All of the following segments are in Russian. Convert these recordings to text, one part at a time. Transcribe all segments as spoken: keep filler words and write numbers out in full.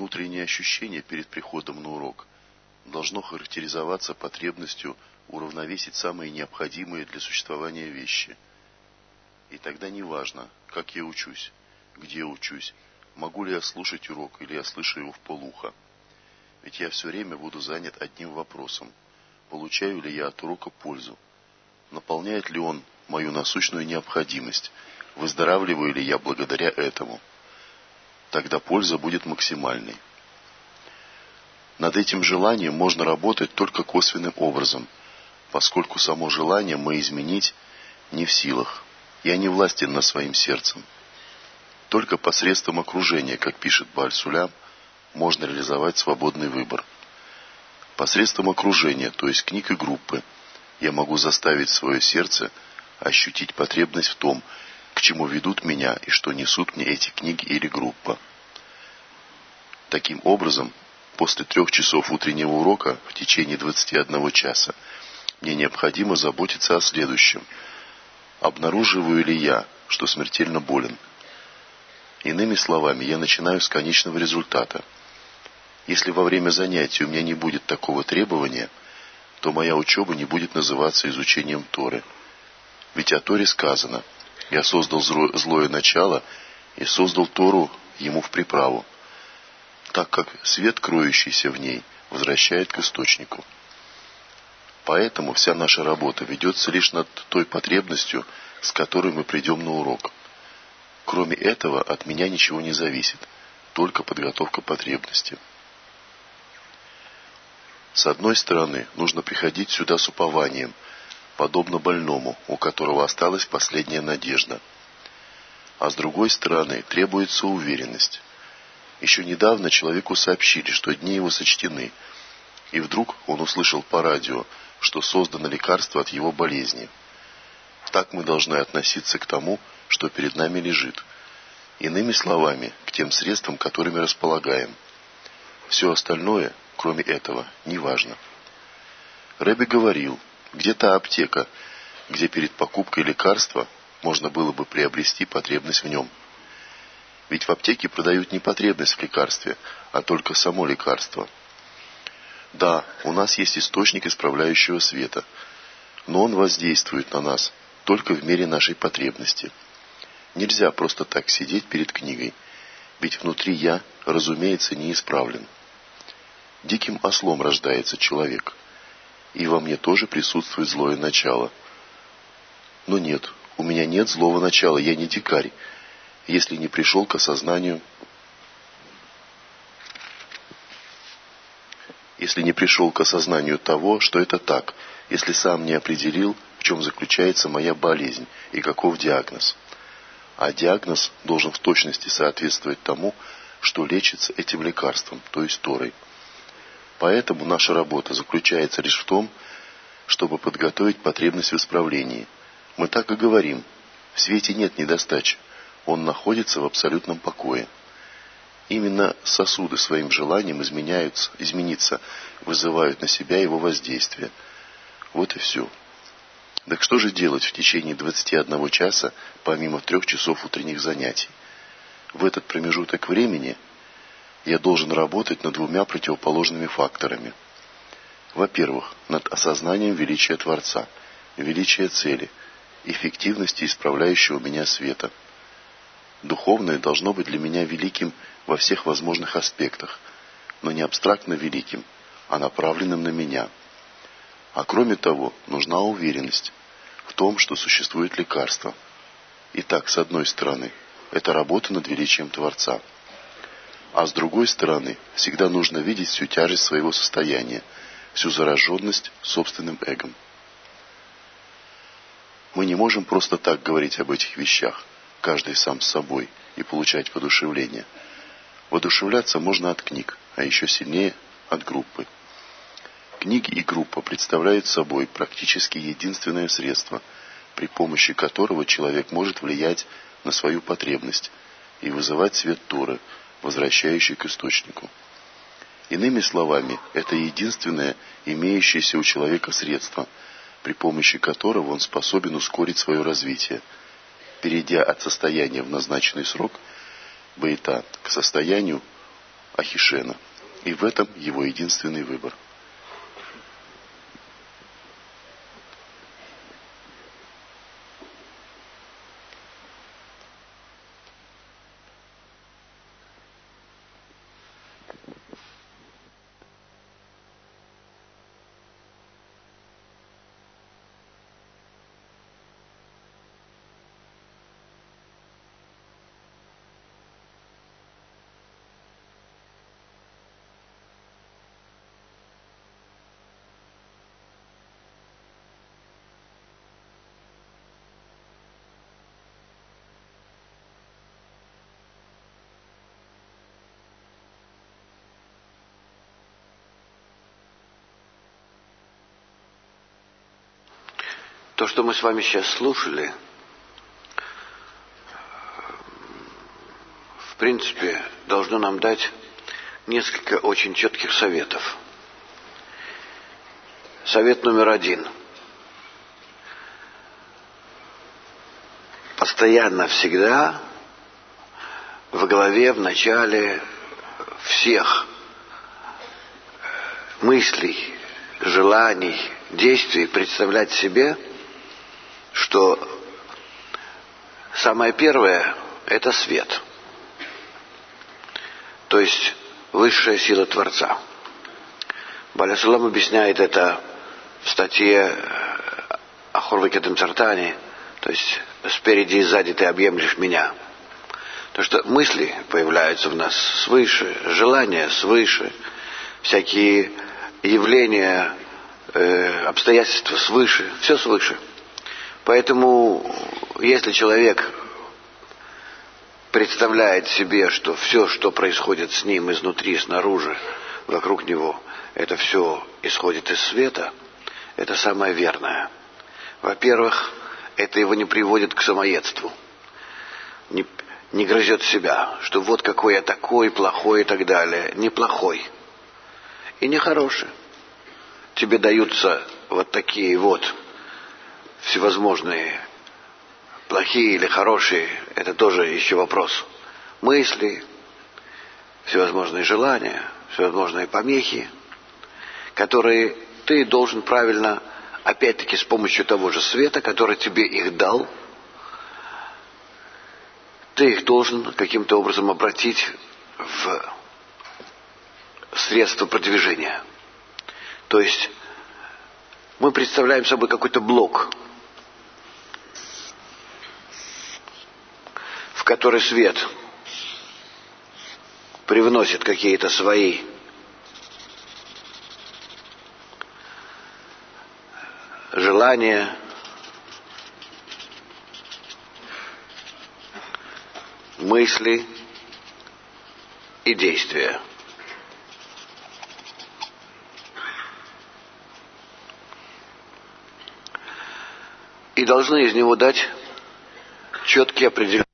Внутреннее ощущение перед приходом на урок должно характеризоваться потребностью уравновесить самые необходимые для существования вещи. И тогда не важно, как я учусь, где учусь, могу ли я слушать урок или я слышу его вполуха. Ведь я все время буду занят одним вопросом: получаю ли я от урока пользу, наполняет ли он мою насущную необходимость, выздоравливаю ли я благодаря этому. Тогда польза будет максимальной. Над этим желанием можно работать только косвенным образом, поскольку само желание мы изменить не в силах. Я не властен над своим сердцем. Только посредством окружения, как пишет Бааль-Сулям, можно реализовать свободный выбор. Посредством окружения, то есть книг и группы, я могу заставить свое сердце ощутить потребность в том, к чему ведут меня и что несут мне эти книги или группа. Таким образом, после трех часов утреннего урока в течение двадцати одного часа мне необходимо заботиться о следующем: обнаруживаю ли я, что смертельно болен? Иными словами, я начинаю с конечного результата. Если во время занятий у меня не будет такого требования, то моя учеба не будет называться изучением Торы. Ведь о Торе сказано: «Я создал злое начало и создал Тору ему в приправу», так как свет, кроющийся в ней, возвращает к источнику. Поэтому вся наша работа ведется лишь над той потребностью, с которой мы придем на урок. Кроме этого, от меня ничего не зависит, только подготовка потребности. С одной стороны, нужно приходить сюда с упованием, подобно больному, у которого осталась последняя надежда. А с другой стороны, требуется уверенность. Еще недавно человеку сообщили, что дни его сочтены, и вдруг он услышал по радио, что создано лекарство от его болезни. Так мы должны относиться к тому, что перед нами лежит. Иными словами, к тем средствам, которыми располагаем. Все остальное, кроме этого, не важно. Ребе говорил: где та аптека, где перед покупкой лекарства можно было бы приобрести потребность в нем? Ведь в аптеке продают не потребность в лекарстве, а только само лекарство. Да, у нас есть источник исправляющего света, но он воздействует на нас только в мере нашей потребности. Нельзя просто так сидеть перед книгой, ведь внутри я, разумеется, не исправлен. Диким ослом рождается человек, и во мне тоже присутствует злое начало. Но нет, у меня нет злого начала, я не дикарь, если не пришел к осознанию, если не пришел к осознанию того, что это так, если сам не определил, в чем заключается моя болезнь и каков диагноз. А диагноз должен в точности соответствовать тому, что лечится этим лекарством, то есть Торой. Поэтому наша работа заключается лишь в том, чтобы подготовить потребность в исправлении. Мы так и говорим: в свете нет недостачи, он находится в абсолютном покое. Именно сосуды своим желанием изменяются, измениться, вызывают на себя его воздействие. Вот и все. Так что же делать в течение двадцати одного часа, помимо трех часов утренних занятий? В этот промежуток времени я должен работать над двумя противоположными факторами. Во-первых, над осознанием величия Творца, величия цели, эффективности исправляющего меня света. Духовное должно быть для меня великим во всех возможных аспектах, но не абстрактно великим, а направленным на меня. А кроме того, нужна уверенность в том, что существует лекарство. Итак, с одной стороны, это работа над величием Творца. А с другой стороны, всегда нужно видеть всю тяжесть своего состояния, всю зараженность собственным эгом. Мы не можем просто так говорить об этих вещах, каждый сам с собой, и получать воодушевление. Воодушевляться можно от книг, а еще сильнее от группы. Книги и группа представляют собой практически единственное средство, при помощи которого человек может влиять на свою потребность и вызывать свет Торы, возвращающий к источнику. Иными словами, это единственное имеющееся у человека средство, при помощи которого он способен ускорить свое развитие, перейдя от состояния в назначенный срок бейта к состоянию, Ахишена. И в этом его единственный выбор. То, что мы с вами сейчас слушали, в принципе, должно нам дать несколько очень четких советов. Совет номер один. Постоянно, всегда в голове, в начале всех мыслей, желаний, действий представлять себе, что самое первое – это свет, то есть высшая сила Творца. Баля Сулам объясняет это в статье Ахор Векетем Цартани, то есть спереди и сзади ты объемлешь меня. То, что мысли появляются в нас свыше, желания свыше, всякие явления, э, обстоятельства свыше, все свыше. Поэтому, если человек представляет себе, что все, что происходит с ним изнутри, снаружи, вокруг него, это все исходит из света, это самое верное. Во-первых, это его не приводит к самоедству, не, не грызет себя, что вот какой я такой, плохой и так далее. Не плохой и не хороший. Тебе даются вот такие вот всевозможные, плохие или хорошие, это тоже еще вопрос. Мысли, всевозможные желания, всевозможные помехи, которые ты должен правильно, опять-таки с помощью того же света, который тебе их дал, ты их должен каким-то образом обратить в средство продвижения. То есть мы представляем собой какой-то блок, в который свет привносит какие-то свои желания, мысли и действия. И должны из него дать четкие определения.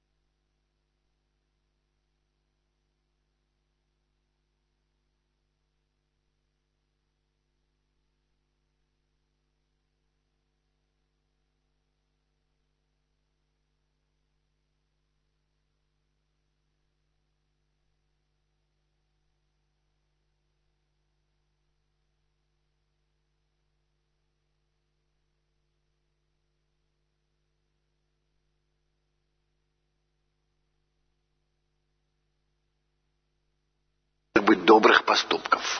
Быть добрых поступков.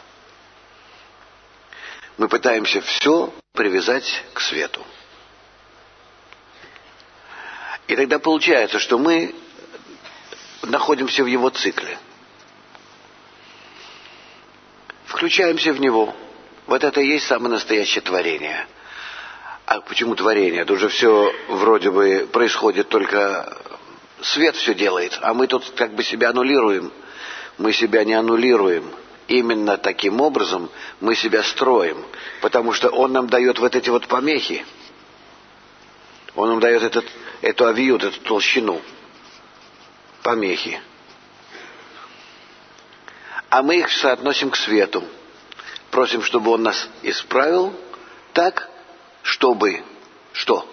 Мы пытаемся все привязать к свету. И тогда получается, что мы находимся в его цикле. Включаемся в него. Вот это и есть самое настоящее творение. А почему творение? Тут же все вроде бы происходит, только свет все делает, а мы тут как бы себя аннулируем. Мы себя не аннулируем. Именно таким образом мы себя строим, потому что он нам дает вот эти вот помехи. Он нам дает этот, эту авиют, эту толщину. Помехи. А мы их соотносим к свету. Просим, чтобы он нас исправил так, чтобы что?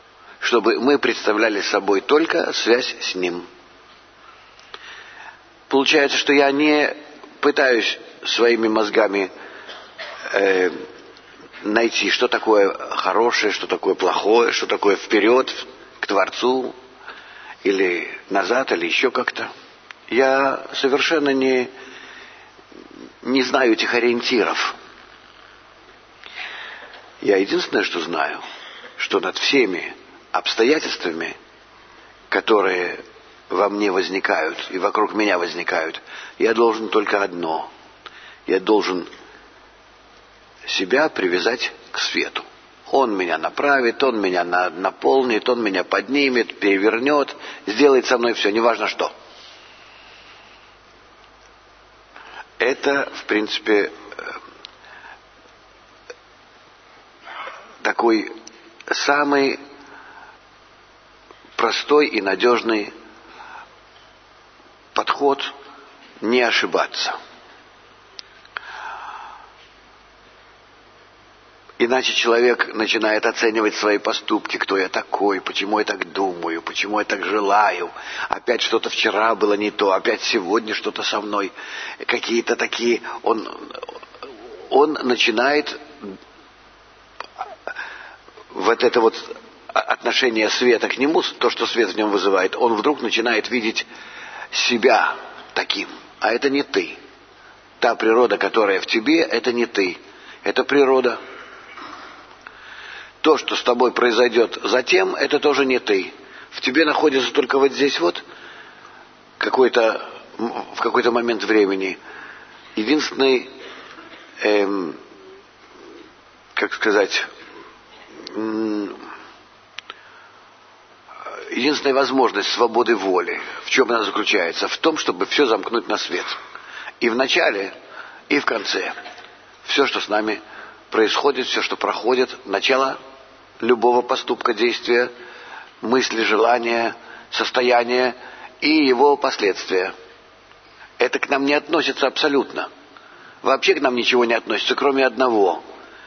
Чтобы мы представляли собой только связь с ним. получается, что я не пытаюсь своими мозгами э, найти, что такое хорошее, что такое плохое, что такое вперед к Творцу, или назад, или еще как-то. Я совершенно не, не знаю этих ориентиров. Я единственное, что знаю, что над всеми обстоятельствами, которые во мне возникают и вокруг меня возникают, я должен только одно. Я должен себя привязать к свету. Он меня направит, он меня наполнит, он меня поднимет, перевернет, сделает со мной все, неважно что. Это, в принципе, такой самый простой и надежный подход не ошибаться. Иначе человек начинает оценивать свои поступки, кто я такой, почему я так думаю, почему я так желаю. Опять что-то вчера было не то, опять сегодня что-то со мной. Какие-то такие... Он, он начинает вот это вот отношение света к нему, то, что свет в нем вызывает, он вдруг начинает видеть себя таким. А это не ты. Та природа, которая в тебе, это не ты. Это природа. То, что с тобой произойдет затем, это тоже не ты. В тебе находится только вот здесь вот какой-то, в какой-то момент времени единственный, эм, как сказать, эм, единственная возможность свободы воли. В чем она заключается? В том, чтобы все замкнуть на свет. И в начале, и в конце. Все, что с нами происходит, все, что проходит, начало любого поступка, действия, мысли, желания, состояния и его последствия. Это к нам не относится абсолютно. Вообще к нам ничего не относится, кроме одного.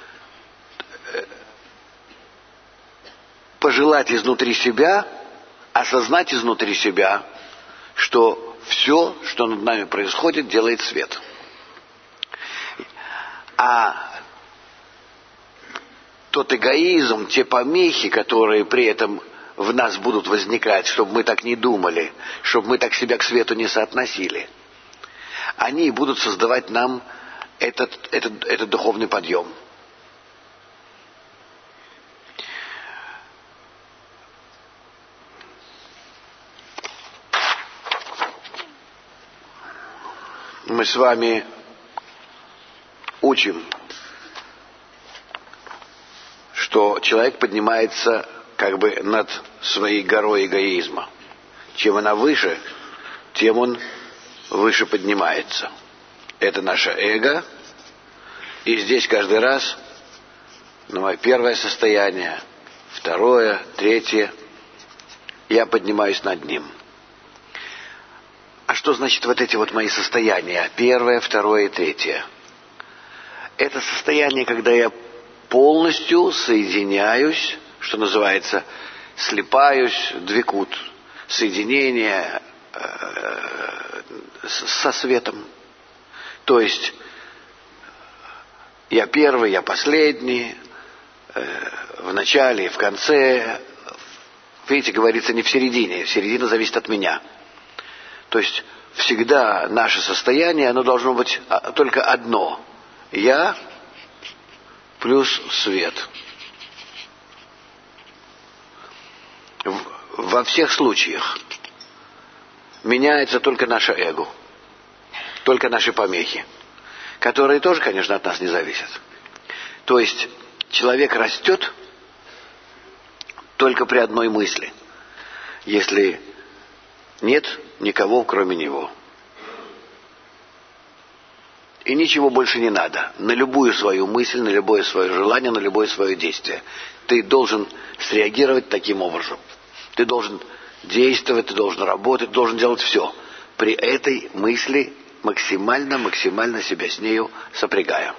Пожелать изнутри себя, осознать изнутри себя, что все, что над нами происходит, делает свет. А тот эгоизм, те помехи, которые при этом в нас будут возникать, чтобы мы так не думали, чтобы мы так себя к свету не соотносили, они будут создавать нам этот, этот, этот духовный подъем. Мы с вами учим, что человек поднимается как бы над своей горой эгоизма. Чем она выше, тем он выше поднимается. Это наше эго. И здесь каждый раз, ну, первое состояние, второе, третье, я поднимаюсь над ним. А что значит вот эти вот мои состояния? Первое, второе и третье. Это состояние, когда я полностью соединяюсь, что называется, слипаюсь, двикут, соединение э, со светом. То есть я первый, я последний, э, в начале, в конце. Видите, говорится не в середине, середина зависит от меня. То есть всегда наше состояние, оно должно быть только одно. Я плюс свет. Во всех случаях меняется только наше эго, только наши помехи, которые тоже, конечно, от нас не зависят. То есть человек растет только при одной мысли, если нет никого, кроме него. И ничего больше не надо. На любую свою мысль, на любое свое желание, на любое свое действие. Ты должен среагировать таким образом. Ты должен действовать, ты должен работать, ты должен делать все. При этой мысли максимально, максимально себя с нею сопрягая.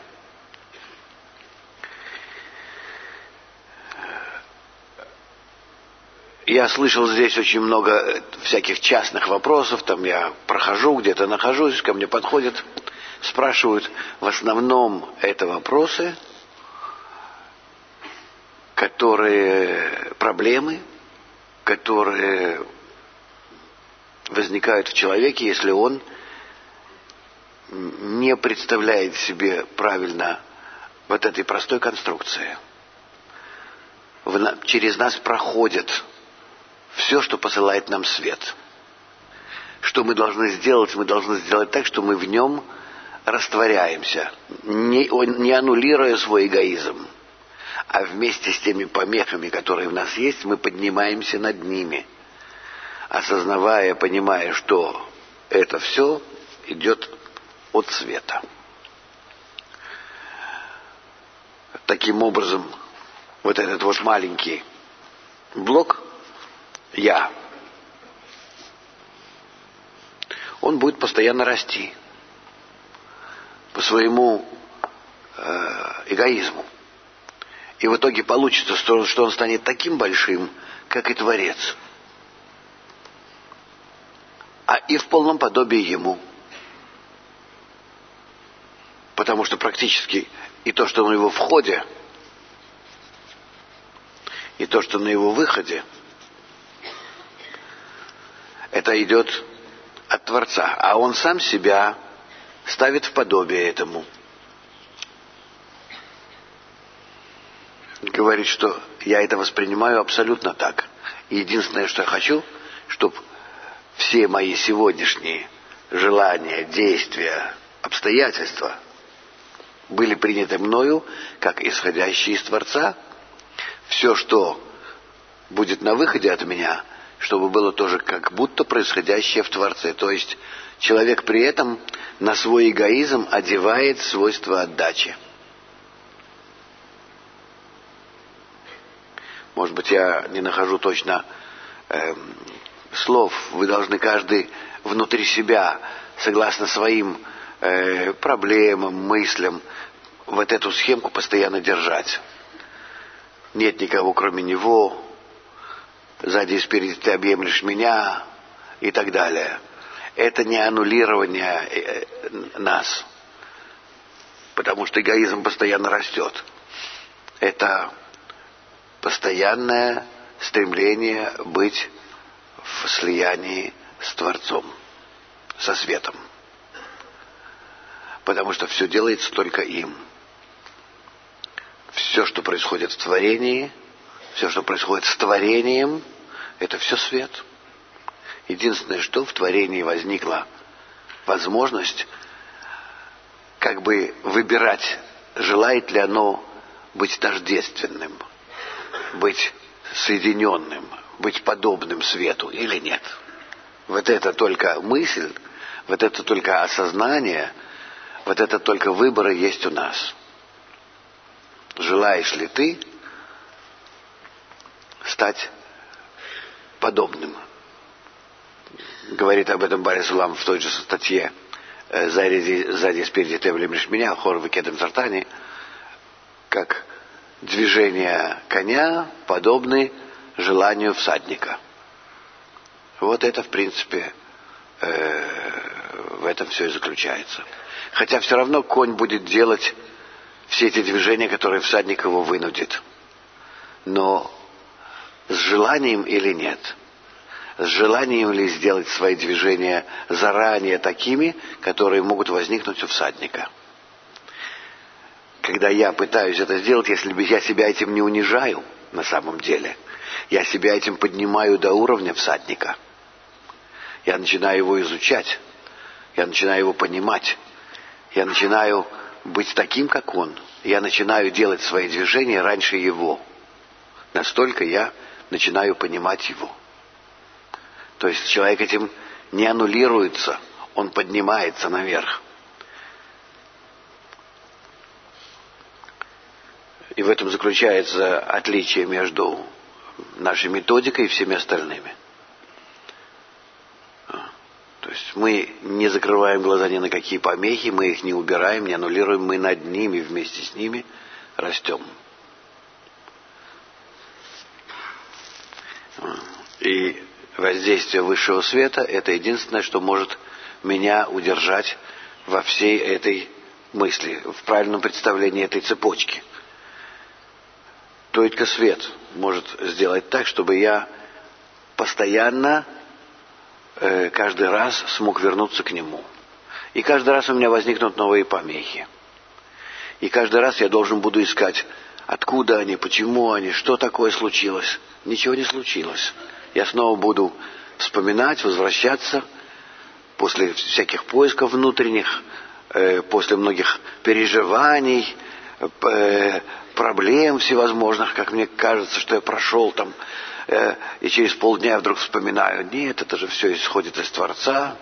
я слышал здесь очень много всяких частных вопросов, там я прохожу, где-то нахожусь, ко мне подходят, спрашивают. В основном это вопросы, которые, проблемы, которые возникают в человеке, если он не представляет себе правильно вот этой простой конструкции. Через нас проходит все, что посылает нам свет. Что мы должны сделать? Мы должны сделать так, что мы в нем растворяемся, не, не аннулируя свой эгоизм, а вместе с теми помехами, которые в нас есть, мы поднимаемся над ними, осознавая, понимая, что это все идет от света. Таким образом, вот этот вот маленький блок «Я», он будет постоянно расти по своему э, эгоизму. И в итоге получится, что он станет таким большим, как и Творец. А и в полном подобии Ему. Потому что практически и то, что на его входе, и то, что на его выходе, это идет от Творца. А он сам себя ставит в подобие этому. Говорит, что я это воспринимаю абсолютно так. И единственное, что я хочу, чтобы все мои сегодняшние желания, действия, обстоятельства были приняты мною, как исходящие из Творца. Все, что будет на выходе от меня, чтобы было тоже как будто происходящее в Творце. То есть человек при этом на свой эгоизм одевает свойства отдачи. Может быть, я не нахожу точно э, слов. Вы должны каждый внутри себя, согласно своим э, проблемам, мыслям, вот эту схемку постоянно держать. Нет никого, кроме него. Сзади и спереди ты объемлешь меня и так далее. Это не аннулирование нас, потому что эгоизм постоянно растет. Это постоянное стремление быть в слиянии с Творцом, со светом. Потому что все делается только им. Все, что происходит в творении, все, что происходит с творением, это все свет. Единственное, что в творении возникла возможность как бы выбирать, желает ли оно быть тождественным, быть соединенным, быть подобным свету или нет. Вот это только мысль, вот это только осознание, вот это только выборы есть у нас. Желаешь ли ты стать подобным? Говорит об этом Бари Сулам в той же статье «Сзади, сзади спереди ты облемишь меня», хор Векедем Сартани, как движения коня подобны желанию всадника. Вот это, в принципе, э, в этом все и заключается. Хотя все равно конь будет делать все эти движения, которые всадник его вынудит. Но с желанием или нет? С желанием ли сделать свои движения заранее такими, которые могут возникнуть у всадника? Когда я пытаюсь это сделать, если бы я себя этим не унижаю, на самом деле, я себя этим поднимаю до уровня всадника. Я начинаю его изучать, я начинаю его понимать, я начинаю быть таким, как он. Я начинаю делать свои движения раньше его. Настолько я начинаю понимать его. То есть человек этим не аннулируется, он поднимается наверх. И в этом заключается отличие между нашей методикой и всеми остальными. То есть мы не закрываем глаза ни на какие помехи, мы их не убираем, не аннулируем, мы над ними, вместе с ними растем. И воздействие высшего света — это единственное, что может меня удержать во всей этой мысли, в правильном представлении этой цепочки. Только свет может сделать так, чтобы я постоянно, э, каждый раз смог вернуться к нему. И каждый раз у меня возникнут новые помехи. И каждый раз я должен буду искать, откуда они, почему они, что такое случилось. Ничего не случилось. Я снова буду вспоминать, возвращаться после всяких поисков внутренних, э, после многих переживаний, э, проблем всевозможных, как мне кажется, что я прошел там, э, и через полдня я вдруг вспоминаю, нет, это же все исходит из Творца.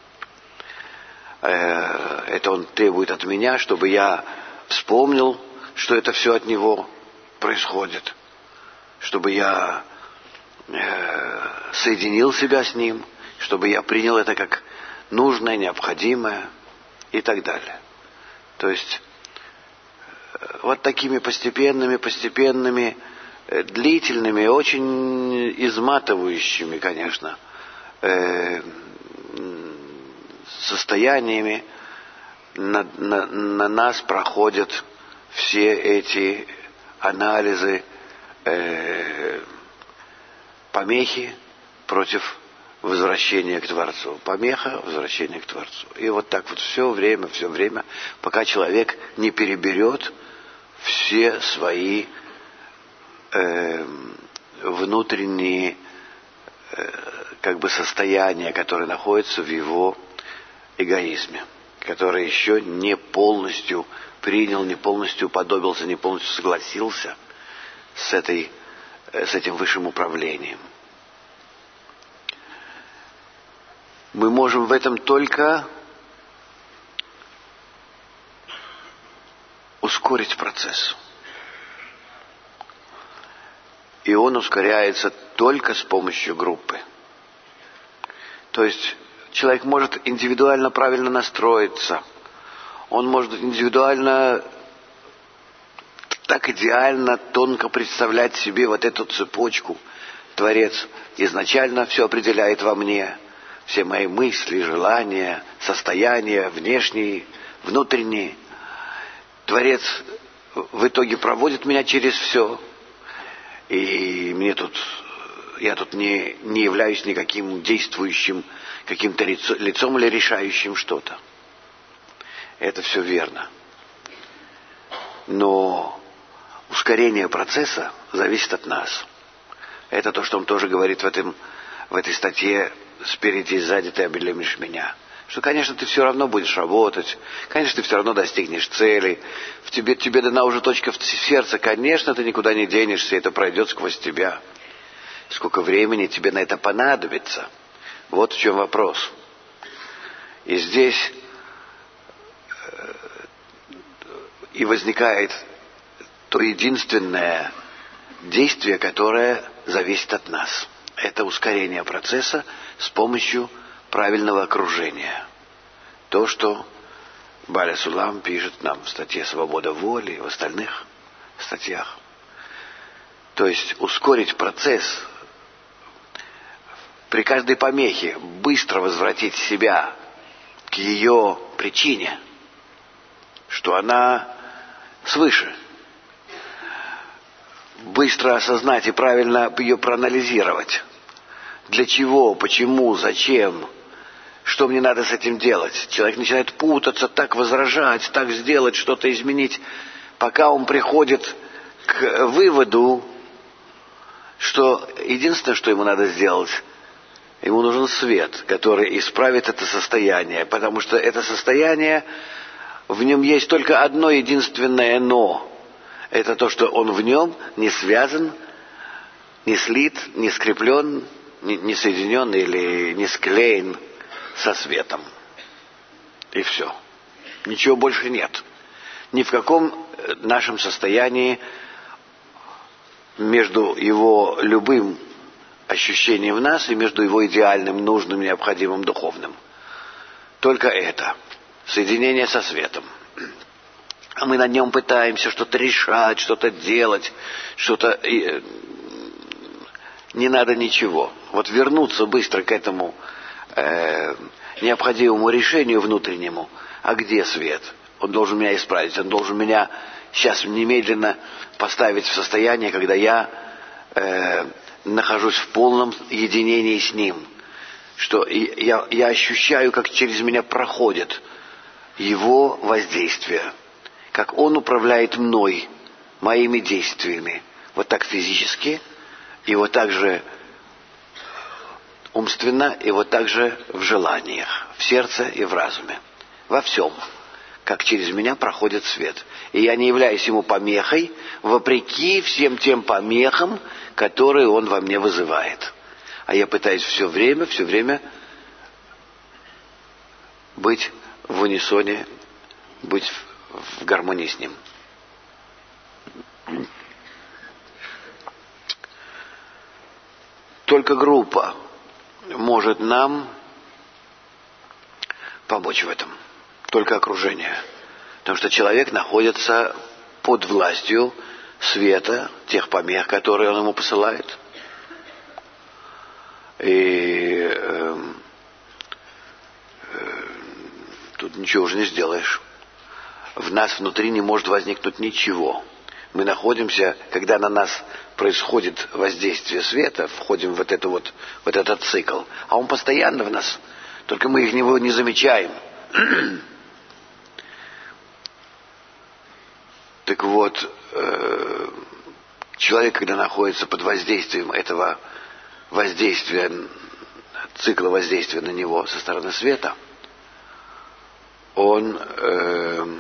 Э, это Он требует от меня, чтобы я вспомнил, что это все от Него происходит, чтобы я э, соединил себя с Ним, чтобы я принял это как нужное, необходимое и так далее. То есть вот такими постепенными, постепенными, длительными, очень изматывающими, конечно, э, состояниями на, на, на нас проходят все эти анализы, э, помехи против возвращения к Творцу. Помеха, возвращение к Творцу. И вот так вот все время, все время, пока человек не переберет все свои э, внутренние э, как бы состояния, которые находятся в его эгоизме, который еще не полностью принял, не полностью уподобился, не полностью согласился с, этой, с этим высшим управлением. Мы можем в этом только ускорить процесс. И он ускоряется только с помощью группы. То есть человек может индивидуально правильно настроиться. Он может индивидуально так идеально, тонко представлять себе вот эту цепочку. Творец изначально все определяет во мне. Все мои мысли, желания, состояния, внешние, внутренние. Творец в итоге проводит меня через все. И мне тут, я тут не, не являюсь никаким действующим каким-то лицо, лицом или решающим что-то. Это все верно. Но ускорение процесса зависит от нас. Это то, что он тоже говорит в, этом, в этой статье «Спереди и сзади ты обелимешь меня». Что, конечно, ты все равно будешь работать, конечно, ты все равно достигнешь цели, в тебе, тебе дана уже точка в сердце, конечно, ты никуда не денешься, это пройдет сквозь тебя. Сколько времени тебе на это понадобится? Вот в чем вопрос. И здесь и возникает то единственное действие, которое зависит от нас. Это ускорение процесса с помощью правильного окружения. То, что Баля Сулам пишет нам в статье «Свобода воли» и в остальных статьях. То есть ускорить процесс, при каждой помехе быстро возвратить себя к ее причине, что она свыше. Быстро осознать и правильно ее проанализировать. Для чего, почему, зачем, что мне надо с этим делать. Человек начинает путаться, так возражать, так сделать, что-то изменить, пока он приходит к выводу, что единственное, что ему надо сделать, ему нужен свет, который исправит это состояние, потому что это состояние, в нем есть только одно единственное «но». Это то, что он в нем не связан, не слит, не скреплен, не, не соединен или не склеен со светом. И все. Ничего больше нет. Ни в каком нашем состоянии между его любым ощущением в нас и между его идеальным, нужным, необходимым, духовным. Только это. Соединение со светом. А мы на нем пытаемся что-то решать, что-то делать, что-то не надо ничего. Вот вернуться быстро к этому э, необходимому решению внутреннему. А где свет? Он должен меня исправить. Он должен меня сейчас немедленно поставить в состояние, когда я э, нахожусь в полном единении с Ним. Что я, я ощущаю, как через меня проходит Его воздействие. Как Он управляет мной, моими действиями. Вот так физически, и вот так же умственно, и вот так же в желаниях, в сердце и в разуме. Во всем. Как через меня проходит свет. И я не являюсь ему помехой, вопреки всем тем помехам, которые он во мне вызывает. А я пытаюсь все время, все время быть в унисоне, быть в гармонии с ним. Только группа может нам помочь в этом. Только окружение. Потому что человек находится под властью света, тех помех, которые он ему посылает. И э, э, тут ничего уже не сделаешь. В нас внутри не может возникнуть ничего. Мы находимся, когда на нас происходит воздействие света, входим в, вот это вот, вот этот цикл, а он постоянно в нас, только мы их него не замечаем. Так вот, э, человек, когда находится под воздействием этого воздействия, цикла воздействия на него со стороны света, он э,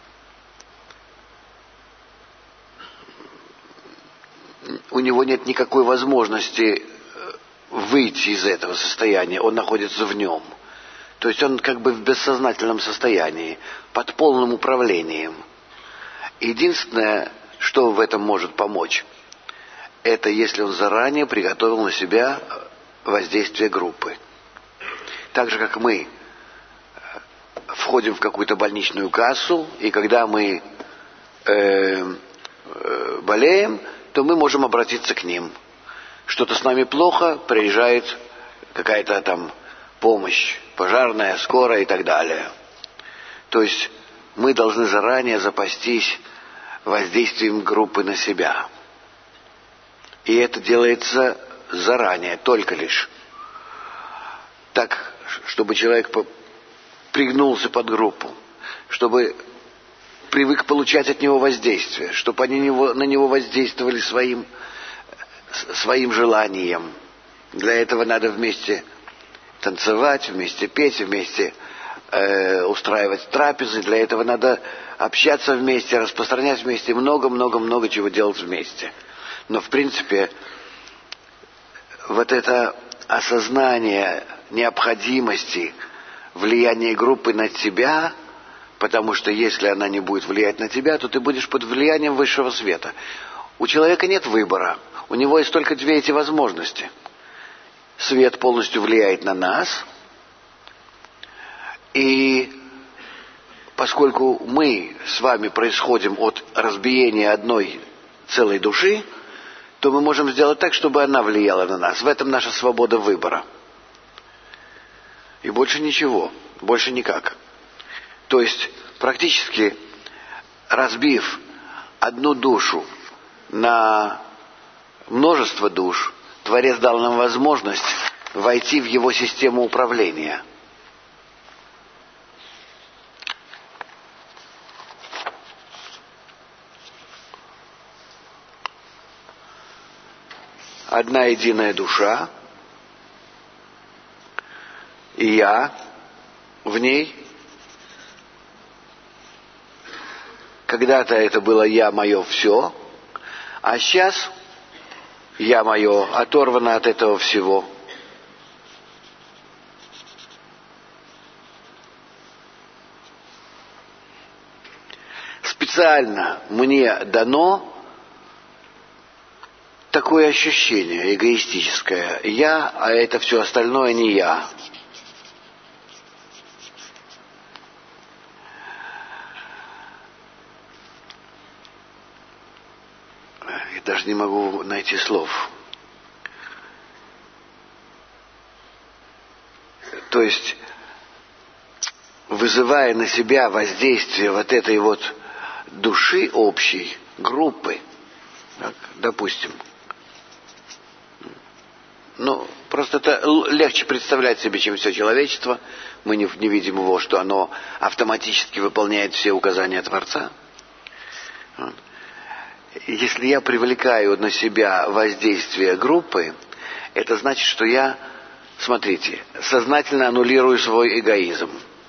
у него нет никакой возможности выйти из этого состояния, он находится в нем. То есть он как бы в бессознательном состоянии, под полным управлением. Единственное, что в этом может помочь, это если он заранее приготовил на себя воздействие группы. Так же, как мы входим в какую-то больничную кассу, и когда мы э, э, болеем, то мы можем обратиться к ним. Что-то с нами плохо, приезжает какая-то там помощь, пожарная, скорая и так далее. То есть мы должны заранее запастись воздействием группы на себя. И это делается заранее, только лишь. Так, чтобы человек пригнулся под группу, чтобы привык получать от него воздействие, чтобы они на него воздействовали своим, своим желанием. Для этого надо вместе танцевать, вместе петь, вместе э, устраивать трапезы. Для этого надо общаться вместе, распространять вместе, много-много-много чего делать вместе. Но в принципе вот это осознание необходимости влияния группы на тебя, потому что если она не будет влиять на тебя, то ты будешь под влиянием высшего света. У человека нет выбора. У него есть только две эти возможности. Свет полностью влияет на нас. И поскольку мы с вами происходим от разбиения одной целой души, то мы можем сделать так, чтобы она влияла на нас. В этом наша свобода выбора. И больше ничего. Больше никак. То есть, практически разбив одну душу на множество душ, Творец дал нам возможность войти в его систему управления. Одна единая душа, и я в ней. Когда-то это было «я мое все», а сейчас «я мое» оторвано от этого всего. Специально мне дано такое ощущение эгоистическое. Я, а это все остальное не я. Я даже не могу найти слов. То есть, вызывая на себя воздействие вот этой вот души общей, группы, так, допустим, ну, просто это легче представлять себе, чем все человечество. Мы не, не видим его, что оно автоматически выполняет все указания Творца. Если я привлекаю на себя воздействие группы, это значит, что я, смотрите, сознательно аннулирую свой эгоизм.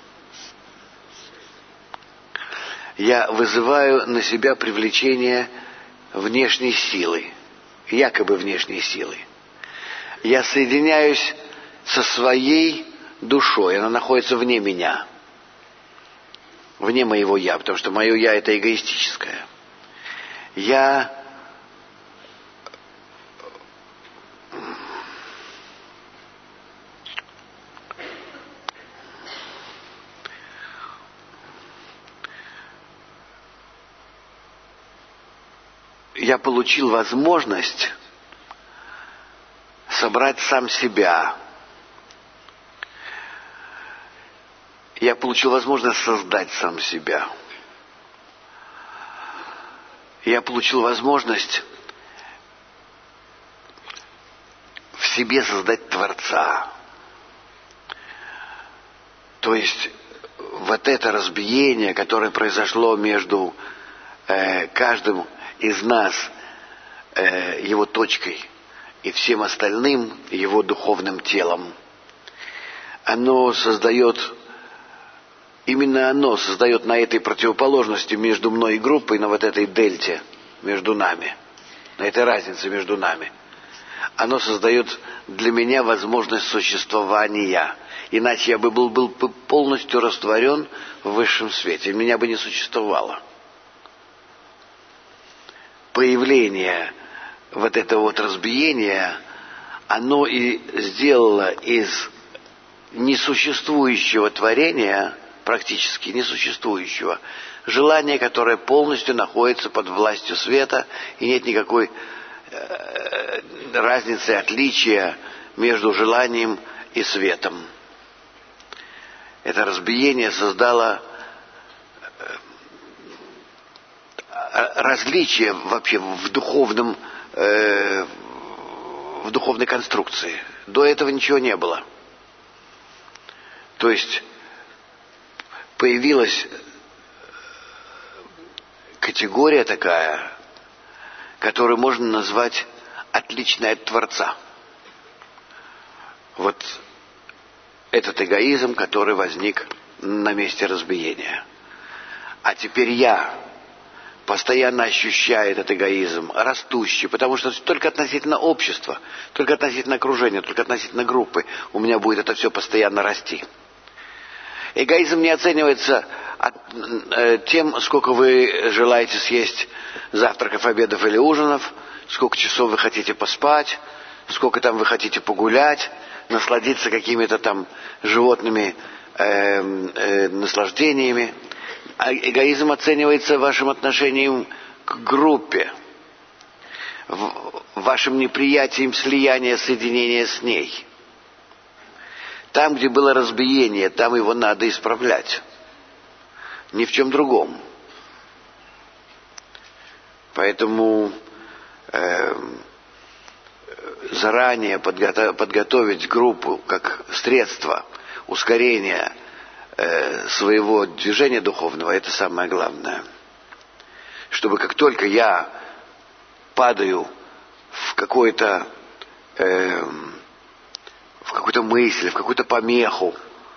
Я вызываю на себя привлечение внешней силы, якобы внешней силы. Я соединяюсь со своей душой, она находится вне меня, вне моего «я», потому что мое «я» — это эгоистическое. Я я получил возможность собрать сам себя. Я получил возможность создать сам себя. Я получил возможность в себе создать Творца. То есть вот это разбиение, которое произошло между э, каждым из нас, э, его точкой, и всем остальным его духовным телом, оно создает, именно оно создает на этой противоположности между мной и группой, на вот этой дельте между нами, на этой разнице между нами, оно создает для меня возможность существования. Иначе я бы был, был полностью растворен в высшем свете, меня бы не существовало. Появление вот этого вот разбиения, оно и сделало из несуществующего творения, практически несуществующего, желание, которое полностью находится под властью света, и нет никакой э, разницы, отличия между желанием и светом. Это разбиение создало различие вообще в духовном, э, в духовной конструкции. До этого ничего не было. То есть появилась категория такая, которую можно назвать отличной от Творца. Вот этот эгоизм, который возник на месте разбиения. А теперь я постоянно ощущаю этот эгоизм, растущий, потому что только относительно общества, только относительно окружения, только относительно группы у меня будет это все постоянно расти. Эгоизм не оценивается от, э, тем, сколько вы желаете съесть завтраков, обедов или ужинов, сколько часов вы хотите поспать, сколько там вы хотите погулять, насладиться какими-то там животными э, э, наслаждениями. А эгоизм оценивается вашим отношением к группе, вашим неприятием слияния, соединения с ней. Там, где было разбиение, там его надо исправлять. Ни в чем другом. Поэтому э, заранее подготов, подготовить группу как средство ускорения э, своего движения духовного, это самое главное. Чтобы как только я падаю в какой-то э, в какую-то мысль, в какую-то помеху,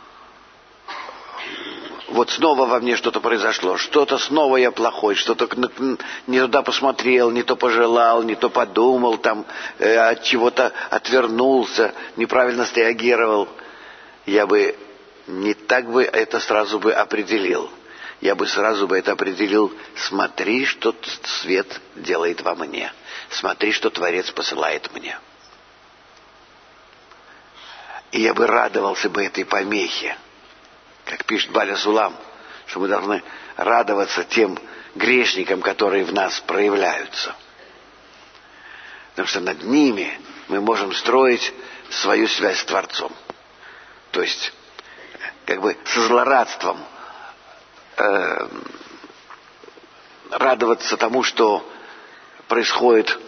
вот снова во мне что-то произошло, что-то снова я плохой, что-то не туда посмотрел, не то пожелал, не то подумал, там э, от чего-то отвернулся, неправильно среагировал, я бы не так бы это сразу бы определил. Я бы сразу бы это определил: смотри, что свет делает во мне, смотри, что Творец посылает мне. И я бы радовался бы этой помехе. Как пишет Баля Сулам, что мы должны радоваться тем грешникам, которые в нас проявляются. Потому что над ними мы можем строить свою связь с Творцом. То есть как бы со злорадством э, радоваться тому, что происходит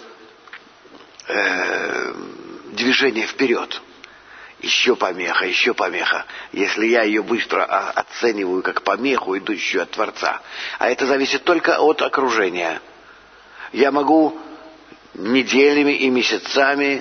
э, движение вперед. Еще помеха, еще помеха. Если я ее быстро оцениваю как помеху, идущую от Творца. А это зависит только от окружения. Я могу неделями и месяцами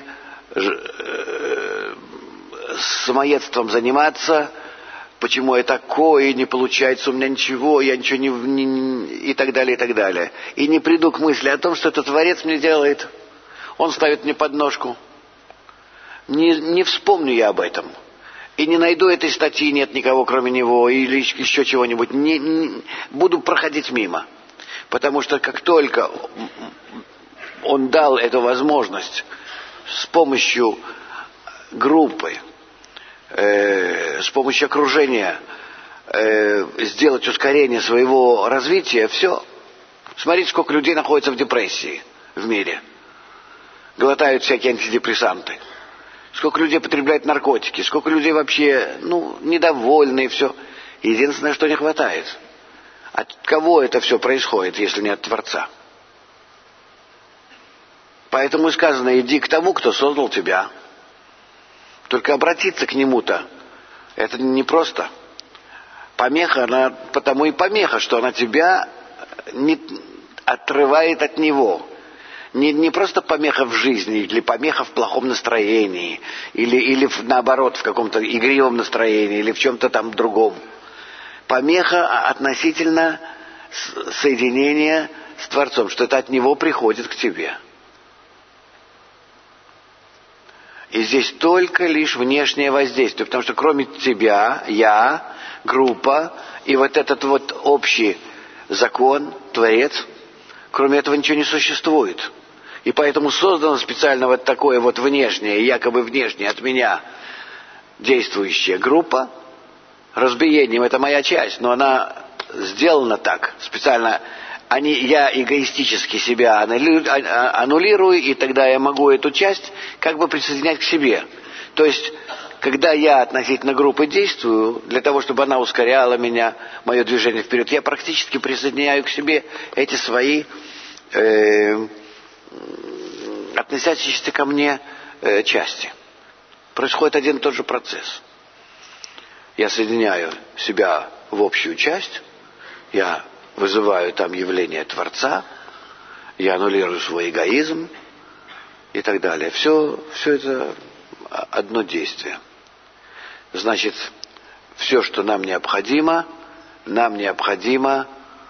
самоедством заниматься, почему я такой, не получается у меня ничего, я ничего не, не... и так далее, и так далее. И не приду к мысли о том, что это Творец мне делает. Он ставит мне подножку. Не, не вспомню я об этом. И не найду этой статьи, нет никого кроме него, или еще чего-нибудь. Не, не, буду проходить мимо. Потому что как только он дал эту возможность с помощью группы, э, с помощью окружения э, сделать ускорение своего развития, все. Смотрите, сколько людей находится в депрессии в мире. Глотают всякие антидепрессанты. Сколько людей потребляют наркотики, сколько людей вообще, ну, недовольны и все. Единственное, что не хватает. От кого это все происходит, если не от Творца? Поэтому и сказано, иди к тому, кто создал тебя. Только обратиться к нему-то, это не просто. Помеха, она потому и помеха, что она тебя не отрывает от него. Не, не просто помеха в жизни, или помеха в плохом настроении, или, или в, наоборот в каком-то игривом настроении, или в чем-то там другом. Помеха относительно соединения с Творцом, что это от Него приходит к тебе. И здесь только лишь внешнее воздействие, потому что кроме тебя, я, группа, и вот этот вот общий закон, Творец, кроме этого ничего не существует. И поэтому создано специально вот такое вот внешнее, якобы внешнее от меня действующая группа. Разбиением это моя часть, но она сделана так, специально. Они, я эгоистически себя аннулирую, и тогда я могу эту часть как бы присоединять к себе. То есть, когда я относительно группы действую, для того, чтобы она ускоряла меня, мое движение вперед, я практически присоединяю к себе эти свои э, относящиеся ко мне э, части. Происходит один и тот же процесс. Я соединяю себя в общую часть, я вызываю там явление Творца, я аннулирую свой эгоизм и так далее. Все, все это одно действие. Значит, все, что нам необходимо, нам необходимо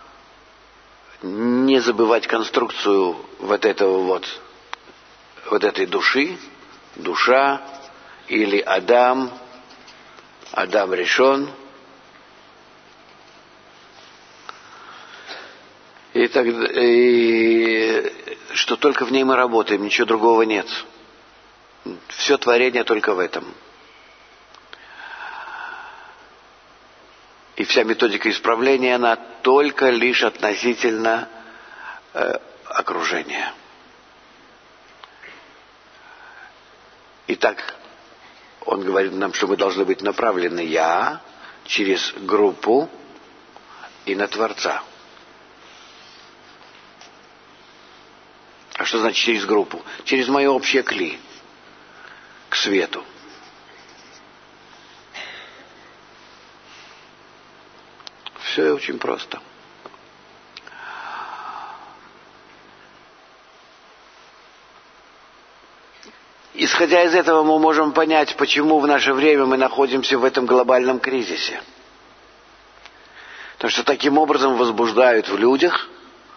не забывать конструкцию вот этого вот, вот этой души, душа или Адам, Адам решен. И, так, и что только в ней мы работаем, ничего другого нет. Все творение только в этом. И вся методика исправления, она только лишь относительно э, окружения. Итак, он говорит нам, что мы должны быть направлены я через группу и на Творца. А что значит через группу? Через мое общее кли, к свету. Все очень просто. Исходя из этого, мы можем понять, почему в наше время мы находимся в этом глобальном кризисе. Потому что таким образом возбуждают в людях,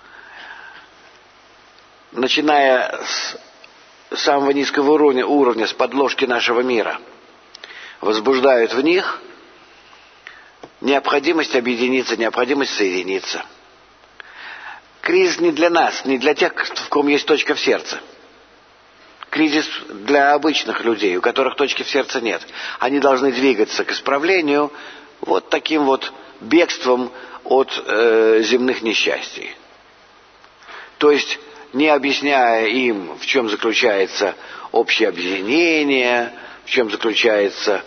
начиная с самого низкого уровня, уровня, с подложки нашего мира, возбуждают в них необходимость объединиться, необходимость соединиться. Кризис не для нас, не для тех, в ком есть точка в сердце. Кризис для обычных людей, у которых точки в сердце нет. Они должны двигаться к исправлению вот таким вот бегством от э, земных несчастий. То есть, не объясняя им, в чем заключается общее объединение, в чем заключается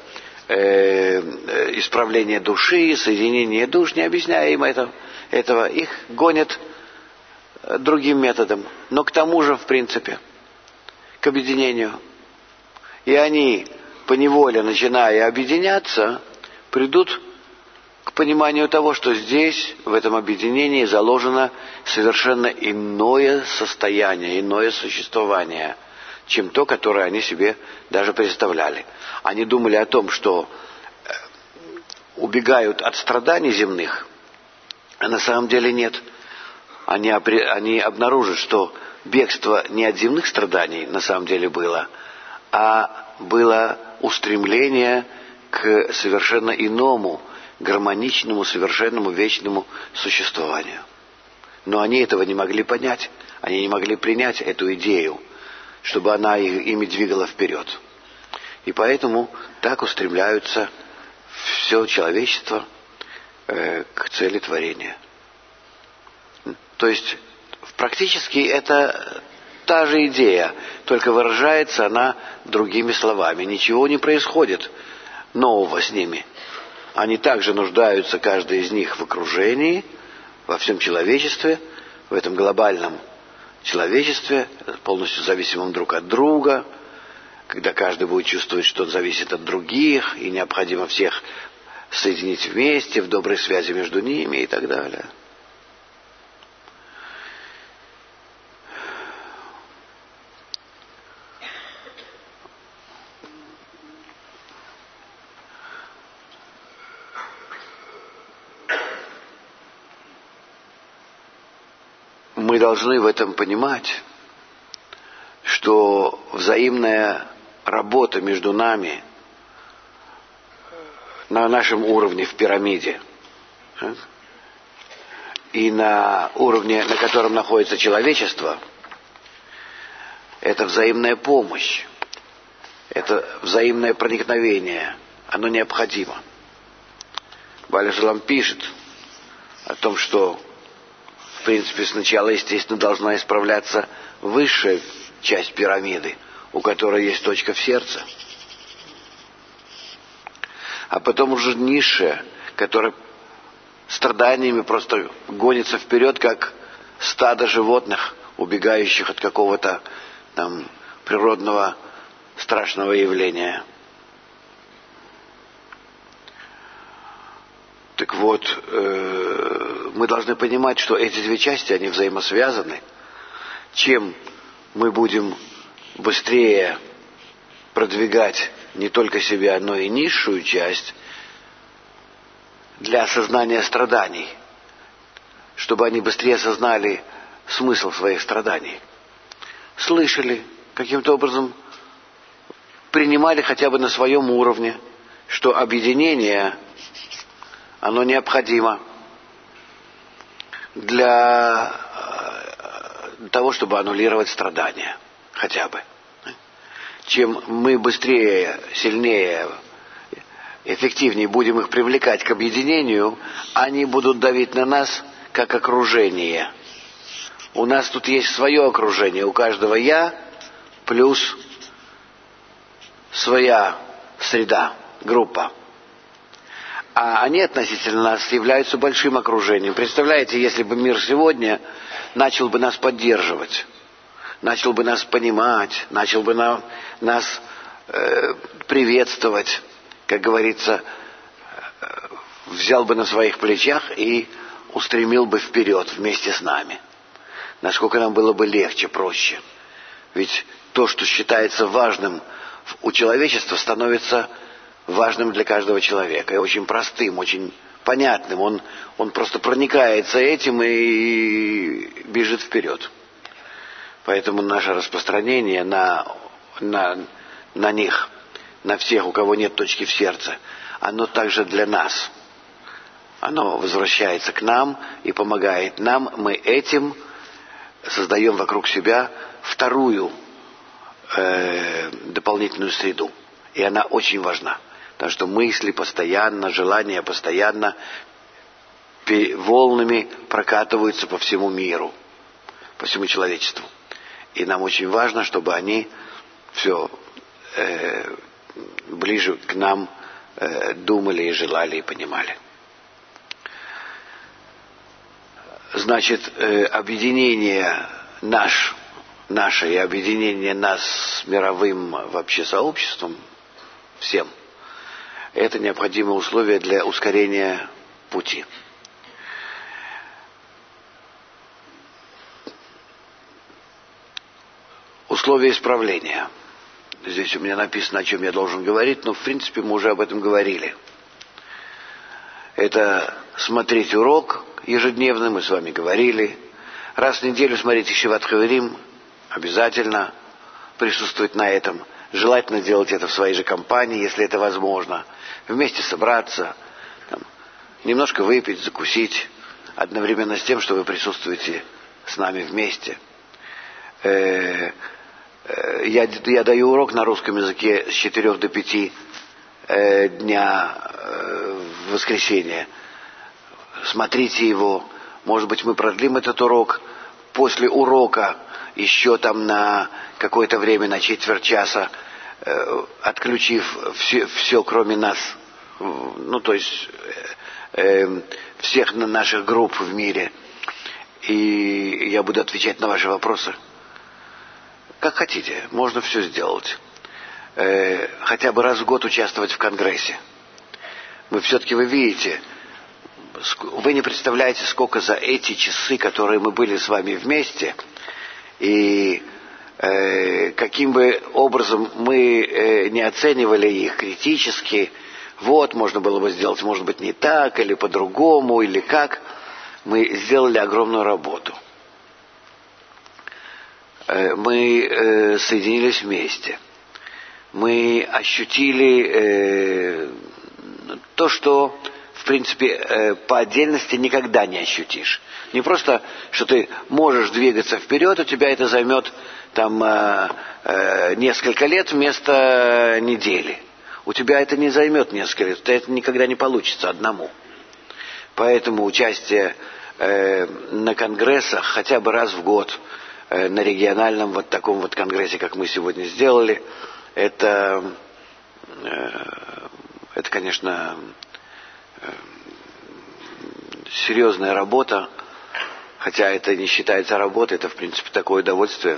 э, исправление души, соединение душ, не объясняя им это, этого, их гонят другим методом, но к тому же, в принципе, к объединению. И они, поневоле начиная объединяться, придут к пониманию того, что здесь, в этом объединении, заложено совершенно иное состояние, иное существование, чем то, которое они себе даже представляли. Они думали о том, что убегают от страданий земных, а на самом деле нет. Они, они обнаружат, что бегство не от земных страданий на самом деле было, а было устремление к совершенно иному, гармоничному, совершенному, вечному существованию. Но они этого не могли понять, они не могли принять эту идею, чтобы она ими двигала вперед. И поэтому так устремляются все человечество э, к цели творения. То есть практически это та же идея, только выражается она другими словами. Ничего не происходит нового с ними. Они также нуждаются, каждый из них, в окружении, во всем человечестве, в этом глобальном человечестве, полностью зависимом друг от друга, когда каждый будет чувствовать, что он зависит от других, и необходимо всех соединить вместе, в доброй связи между ними и так далее. Мы должны в этом понимать, что взаимная работа между нами на нашем уровне в пирамиде и на уровне, на котором находится человечество, это взаимная помощь, это взаимное проникновение, оно необходимо. Баля Шалам пишет о том, что в принципе, сначала, естественно, должна исправляться высшая часть пирамиды, у которой есть точка в сердце. А потом уже низшая, которая страданиями просто гонится вперед, как стадо животных, убегающих от какого-то там природного страшного явления. Так вот, э, мы должны понимать, что эти две части, они взаимосвязаны. Чем мы будем быстрее продвигать не только себя, но и низшую часть для осознания страданий, чтобы они быстрее осознали смысл своих страданий, слышали, каким-то образом принимали хотя бы на своем уровне, что объединение оно необходимо для того, чтобы аннулировать страдания, хотя бы. Чем мы быстрее, сильнее, эффективнее будем их привлекать к объединению, они будут давить на нас как окружение. У нас тут есть свое окружение, у каждого я плюс своя среда, группа. А они относительно нас являются большим окружением. Представляете, если бы мир сегодня начал бы нас поддерживать, начал бы нас понимать, начал бы на, нас э, приветствовать, как говорится, э, взял бы на своих плечах и устремил бы вперед вместе с нами. Насколько нам было бы легче, проще. Ведь то, что считается важным у человечества, становится важным для каждого человека, и очень простым, очень понятным. Он, он просто проникается этим и бежит вперед. Поэтому наше распространение на, на, на них, на всех, у кого нет точки в сердце, оно также для нас. Оно возвращается к нам и помогает нам. Мы этим создаем вокруг себя вторую э, дополнительную среду. И она очень важна. Потому что мысли постоянно, желания постоянно волнами прокатываются по всему миру, по всему человечеству. И нам очень важно, чтобы они все э, ближе к нам э, думали и желали и понимали. Значит, э, объединение наш, наше и объединение нас с мировым вообще сообществом, всем, это необходимое условие для ускорения пути. Условия исправления. Здесь у меня написано, о чем я должен говорить, но в принципе мы уже об этом говорили. Это смотреть урок ежедневно, мы с вами говорили. Раз в неделю смотреть Ешиват Хаверим, обязательно присутствовать на этом. Желательно делать это в своей же компании, если это возможно. Вместе собраться, там, немножко выпить, закусить, одновременно с тем, что вы присутствуете с нами вместе. Э-э- Я, я даю урок на русском языке с четырех до пяти э, дня э, в воскресенье. Смотрите его. Может быть, мы продлим этот урок. После урока еще там на какое-то время, на четверть часа, э, отключив все, все, кроме нас, ну, то есть э, э, всех наших групп в мире. И я буду отвечать на ваши вопросы. Как хотите, можно все сделать. Э, хотя бы раз в год участвовать в Конгрессе. Мы все-таки, вы видите, вы не представляете, сколько за эти часы, которые мы были с вами вместе, и э, каким бы образом мы э, не оценивали их критически, вот, можно было бы сделать, может быть, не так, или по-другому, или как, мы сделали огромную работу. Мы э, соединились вместе. Мы ощутили э, то, что, в принципе, э, по отдельности никогда не ощутишь. Не просто, что ты можешь двигаться вперед, у тебя это займет там э, э, несколько лет вместо недели. У тебя это не займет несколько лет, это никогда не получится одному. Поэтому участие э, на конгрессах хотя бы раз в год, на региональном вот таком вот конгрессе, как мы сегодня сделали, это, это, конечно, серьезная работа, хотя это не считается работой, это, в принципе, такое удовольствие.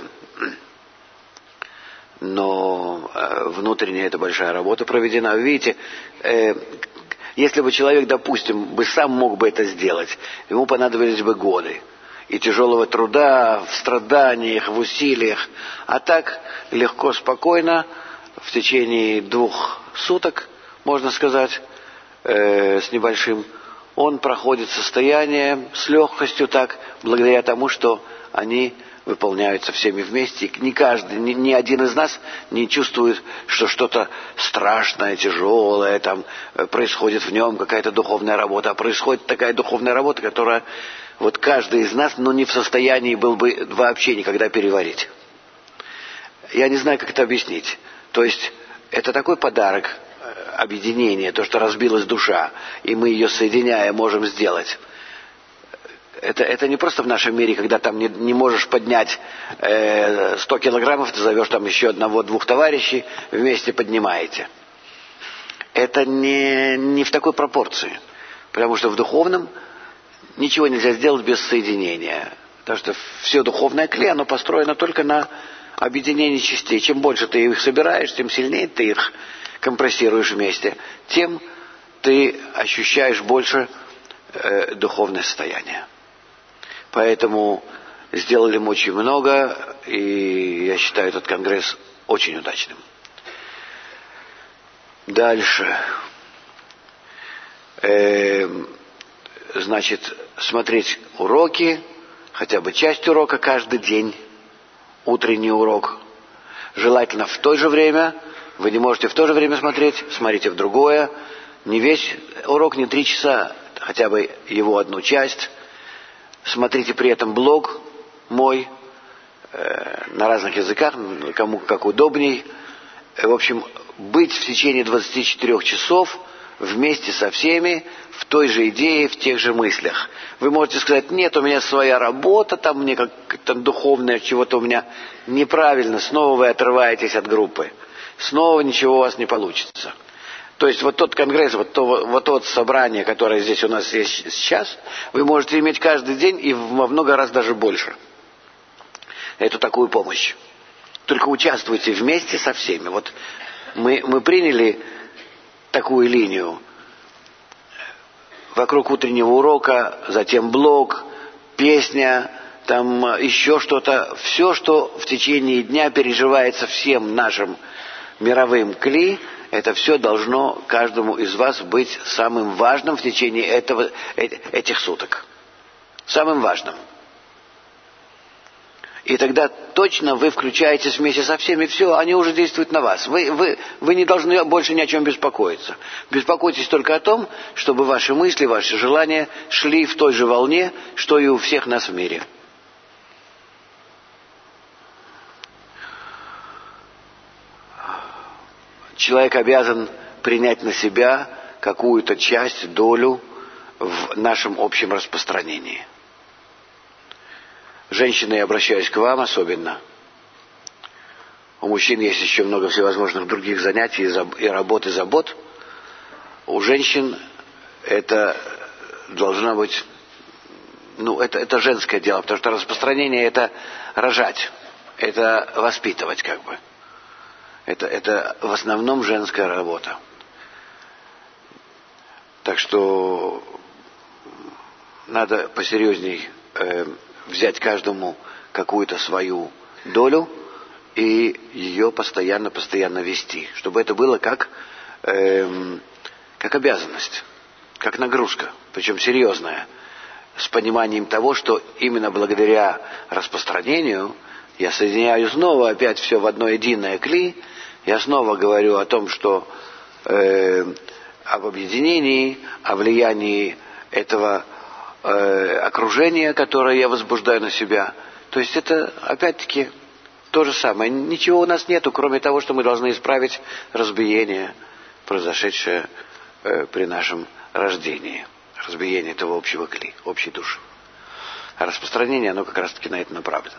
Но внутренне это большая работа проведена. Вы видите, если бы человек, допустим, бы сам мог бы это сделать, ему понадобились бы годы. И тяжелого труда, в страданиях, в усилиях. А так, легко, спокойно, в течение двух суток, можно сказать, э, с небольшим, он проходит состояние с легкостью так, благодаря тому, что они выполняются всеми вместе. И ни каждый, ни, ни один из нас не чувствует, что что-то страшное, тяжелое там происходит в нем, какая-то духовная работа. А происходит такая духовная работа, которая вот каждый из нас, ну, не в состоянии был бы вообще никогда переварить. Я не знаю, как это объяснить. То есть, это такой подарок, объединение, то, что разбилась душа, и мы ее, соединяя, можем сделать. Это, это не просто в нашем мире, когда там не, не можешь поднять э, сто килограммов, ты зовешь там еще одного-двух товарищей, вместе поднимаете. Это не, не в такой пропорции. Потому что в духовном ничего нельзя сделать без соединения. Потому что все духовное клей, оно построено только на объединении частей. Чем больше ты их собираешь, тем сильнее ты их компрессируешь вместе, тем ты ощущаешь больше э, духовное состояние. Поэтому сделали мы очень много, и я считаю этот конгресс очень удачным. Дальше. Э, значит, смотреть уроки, хотя бы часть урока каждый день, утренний урок. Желательно в то же время. Вы не можете в то же время смотреть, смотрите в другое. Не весь урок, не три часа, хотя бы его одну часть. Смотрите при этом блог мой э, на разных языках, кому как удобней. В общем, быть в течение двадцати четырёх часов вместе со всеми в той же идее, в тех же мыслях. Вы можете сказать: нет, у меня своя работа, там мне как-то духовное, чего-то у меня неправильно. Снова вы отрываетесь от группы. Снова ничего у вас не получится. То есть вот тот конгресс, вот то вот, то вот собрание, которое здесь у нас есть сейчас, вы можете иметь каждый день и во много раз даже больше. Эту такую помощь. Только участвуйте вместе со всеми. Вот мы, мы приняли такую линию. Вокруг утреннего урока, затем блог, песня, там еще что-то. Все, что в течение дня переживается всем нашим мировым кли, это все должно каждому из вас быть самым важным в течение этого, этих суток. Самым важным. И тогда точно вы включаетесь вместе со всеми, все, они уже действуют на вас. Вы, вы, вы не должны больше ни о чем беспокоиться. Беспокойтесь только о том, чтобы ваши мысли, ваши желания шли в той же волне, что и у всех нас в мире. Человек обязан принять на себя какую-то часть, долю в нашем общем распространении. Женщины, я обращаюсь к вам особенно. У мужчин есть еще много всевозможных других занятий и работ, и забот. У женщин это должно быть, ну, это, это женское дело, потому что распространение — это рожать, это воспитывать как бы. Это, это в основном женская работа. Так что надо посерьезней э, взять каждому какую-то свою долю и ее постоянно-постоянно вести, чтобы это было как, э, как обязанность, как нагрузка, причем серьезная, с пониманием того, что именно благодаря распространению я соединяю снова опять все в одно единое кли. Я снова говорю о том, что э, об объединении, о влиянии этого э, окружения, которое я возбуждаю на себя. То есть это опять-таки то же самое. Ничего у нас нету, кроме того, что мы должны исправить разбиение, произошедшее э, при нашем рождении. Разбиение этого общего кли, общей души. А распространение, оно как раз-таки на это направлено.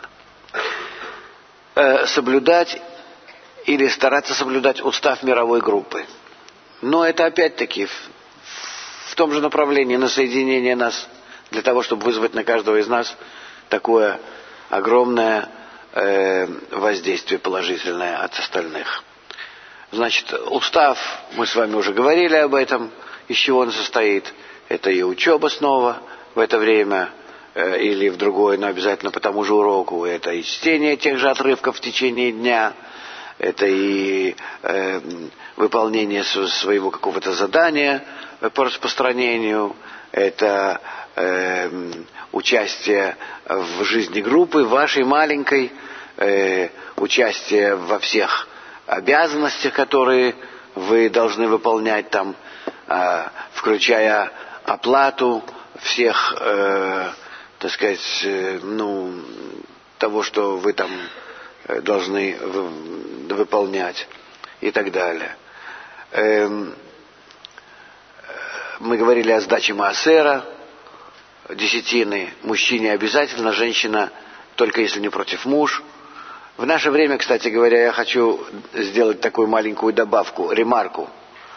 Э, соблюдать или стараться соблюдать устав мировой группы. Но это опять-таки в, в том же направлении, на соединение нас, для того, чтобы вызвать на каждого из нас такое огромное э, воздействие положительное от остальных. Значит, устав, мы с вами уже говорили об этом, из чего он состоит. Это и учеба снова в это время, э, или в другое, но обязательно по тому же уроку. Это и чтение тех же отрывков в течение дня. Это и э, выполнение своего какого-то задания по распространению, это э, участие в жизни группы, вашей маленькой, э, участие во всех обязанностях, которые вы должны выполнять там, э, включая оплату всех, э, так сказать, э, ну, того, что вы там должны выполнять и так далее. Эм, мы говорили о сдаче маасера, десятины. Мужчине обязательно, женщина только если не против муж. В наше время, кстати говоря, я хочу сделать такую маленькую добавку, ремарку.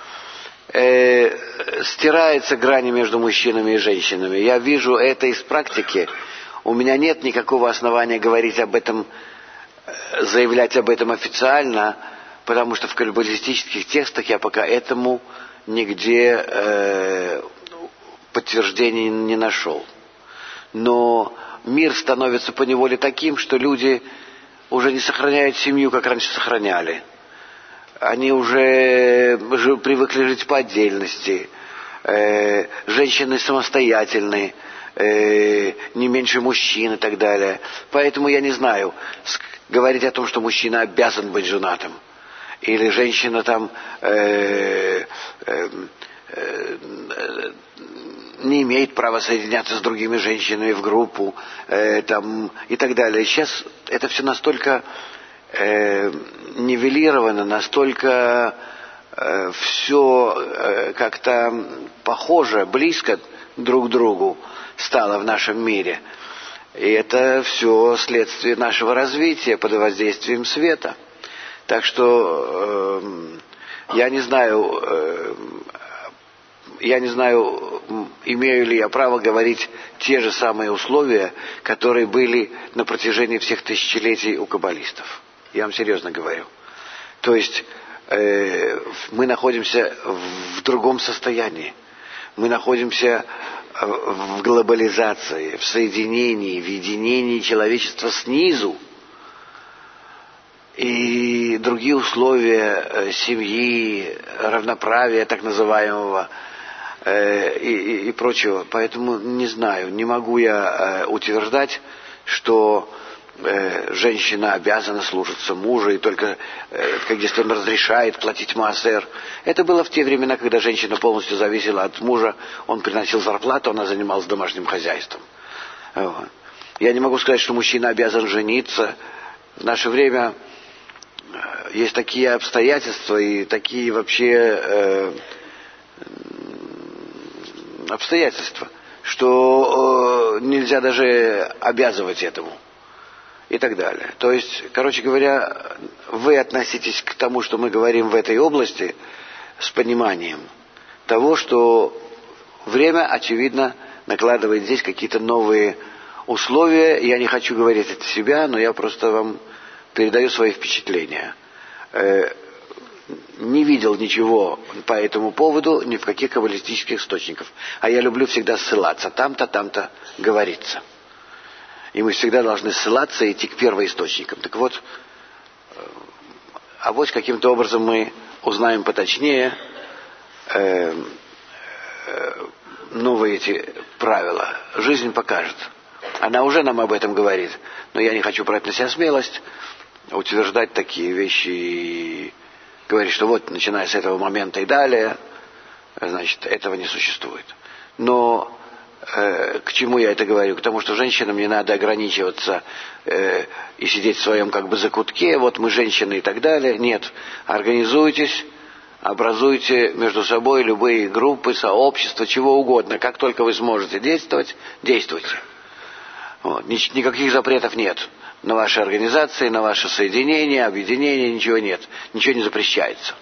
Э, стирается грани между мужчинами и женщинами. Я вижу это из практики. У меня нет никакого основания говорить об этом, заявлять об этом официально, потому что в каббалистических текстах я пока этому нигде э, подтверждений не нашел. Но мир становится поневоле таким, что люди уже не сохраняют семью, как раньше сохраняли. Они уже привыкли жить по отдельности. Э, женщины самостоятельные, э, не меньше мужчин и так далее. Поэтому я не знаю, говорить о том, что мужчина обязан быть женатым, или женщина там э, э, э, не имеет права соединяться с другими женщинами в группу, э, там, и так далее. Сейчас это все настолько э, нивелировано, настолько э, все э, как-то похоже, близко друг к другу стало в нашем мире. И это все следствие нашего развития под воздействием света. Так что Я не знаю, э, я не знаю, имею ли я право говорить те же самые условия, которые были на протяжении всех тысячелетий у каббалистов. Я вам серьезно говорю. То есть э, мы находимся в другом состоянии. Мы находимся в глобализации, в соединении, в единении человечества снизу. И другие условия семьи, равноправия так называемого э, и, и, и прочего. Поэтому не знаю, не могу я э, утверждать, что э, женщина обязана слушаться мужа, и только э, как если он разрешает платить маасер. Это было в те времена, когда женщина полностью зависела от мужа, он приносил зарплату, она занималась домашним хозяйством. Вот. Я не могу сказать, что мужчина обязан жениться. В наше время есть такие обстоятельства и такие вообще э, обстоятельства, что э, нельзя даже обязывать этому и так далее. То есть, короче говоря, вы относитесь к тому, что мы говорим в этой области, с пониманием того, что время, очевидно, накладывает здесь какие-то новые условия. Я не хочу говорить от себя, но я просто вам передаю свои впечатления. Э, не видел ничего по этому поводу ни в каких каббалистических источниках. А я люблю всегда ссылаться. Там-то, там-то говорится. И мы всегда должны ссылаться и идти к первоисточникам. Так вот, э, а вот каким-то образом мы узнаем поточнее э, э, новые эти правила. Жизнь покажет. Она уже нам об этом говорит. Но я не хочу брать на себя смелость утверждать такие вещи и говорить, что вот, начиная с этого момента и далее, значит, этого не существует. Но э, к чему я это говорю? К тому, что женщинам не надо ограничиваться э, и сидеть в своем как бы закутке, вот мы женщины и так далее. Нет, организуйтесь, образуйте между собой любые группы, сообщества, чего угодно. Как только вы сможете действовать, действуйте. Вот. Никаких запретов нет. На ваши организации, на ваше соединение, объединение, ничего нет. Ничего не запрещается.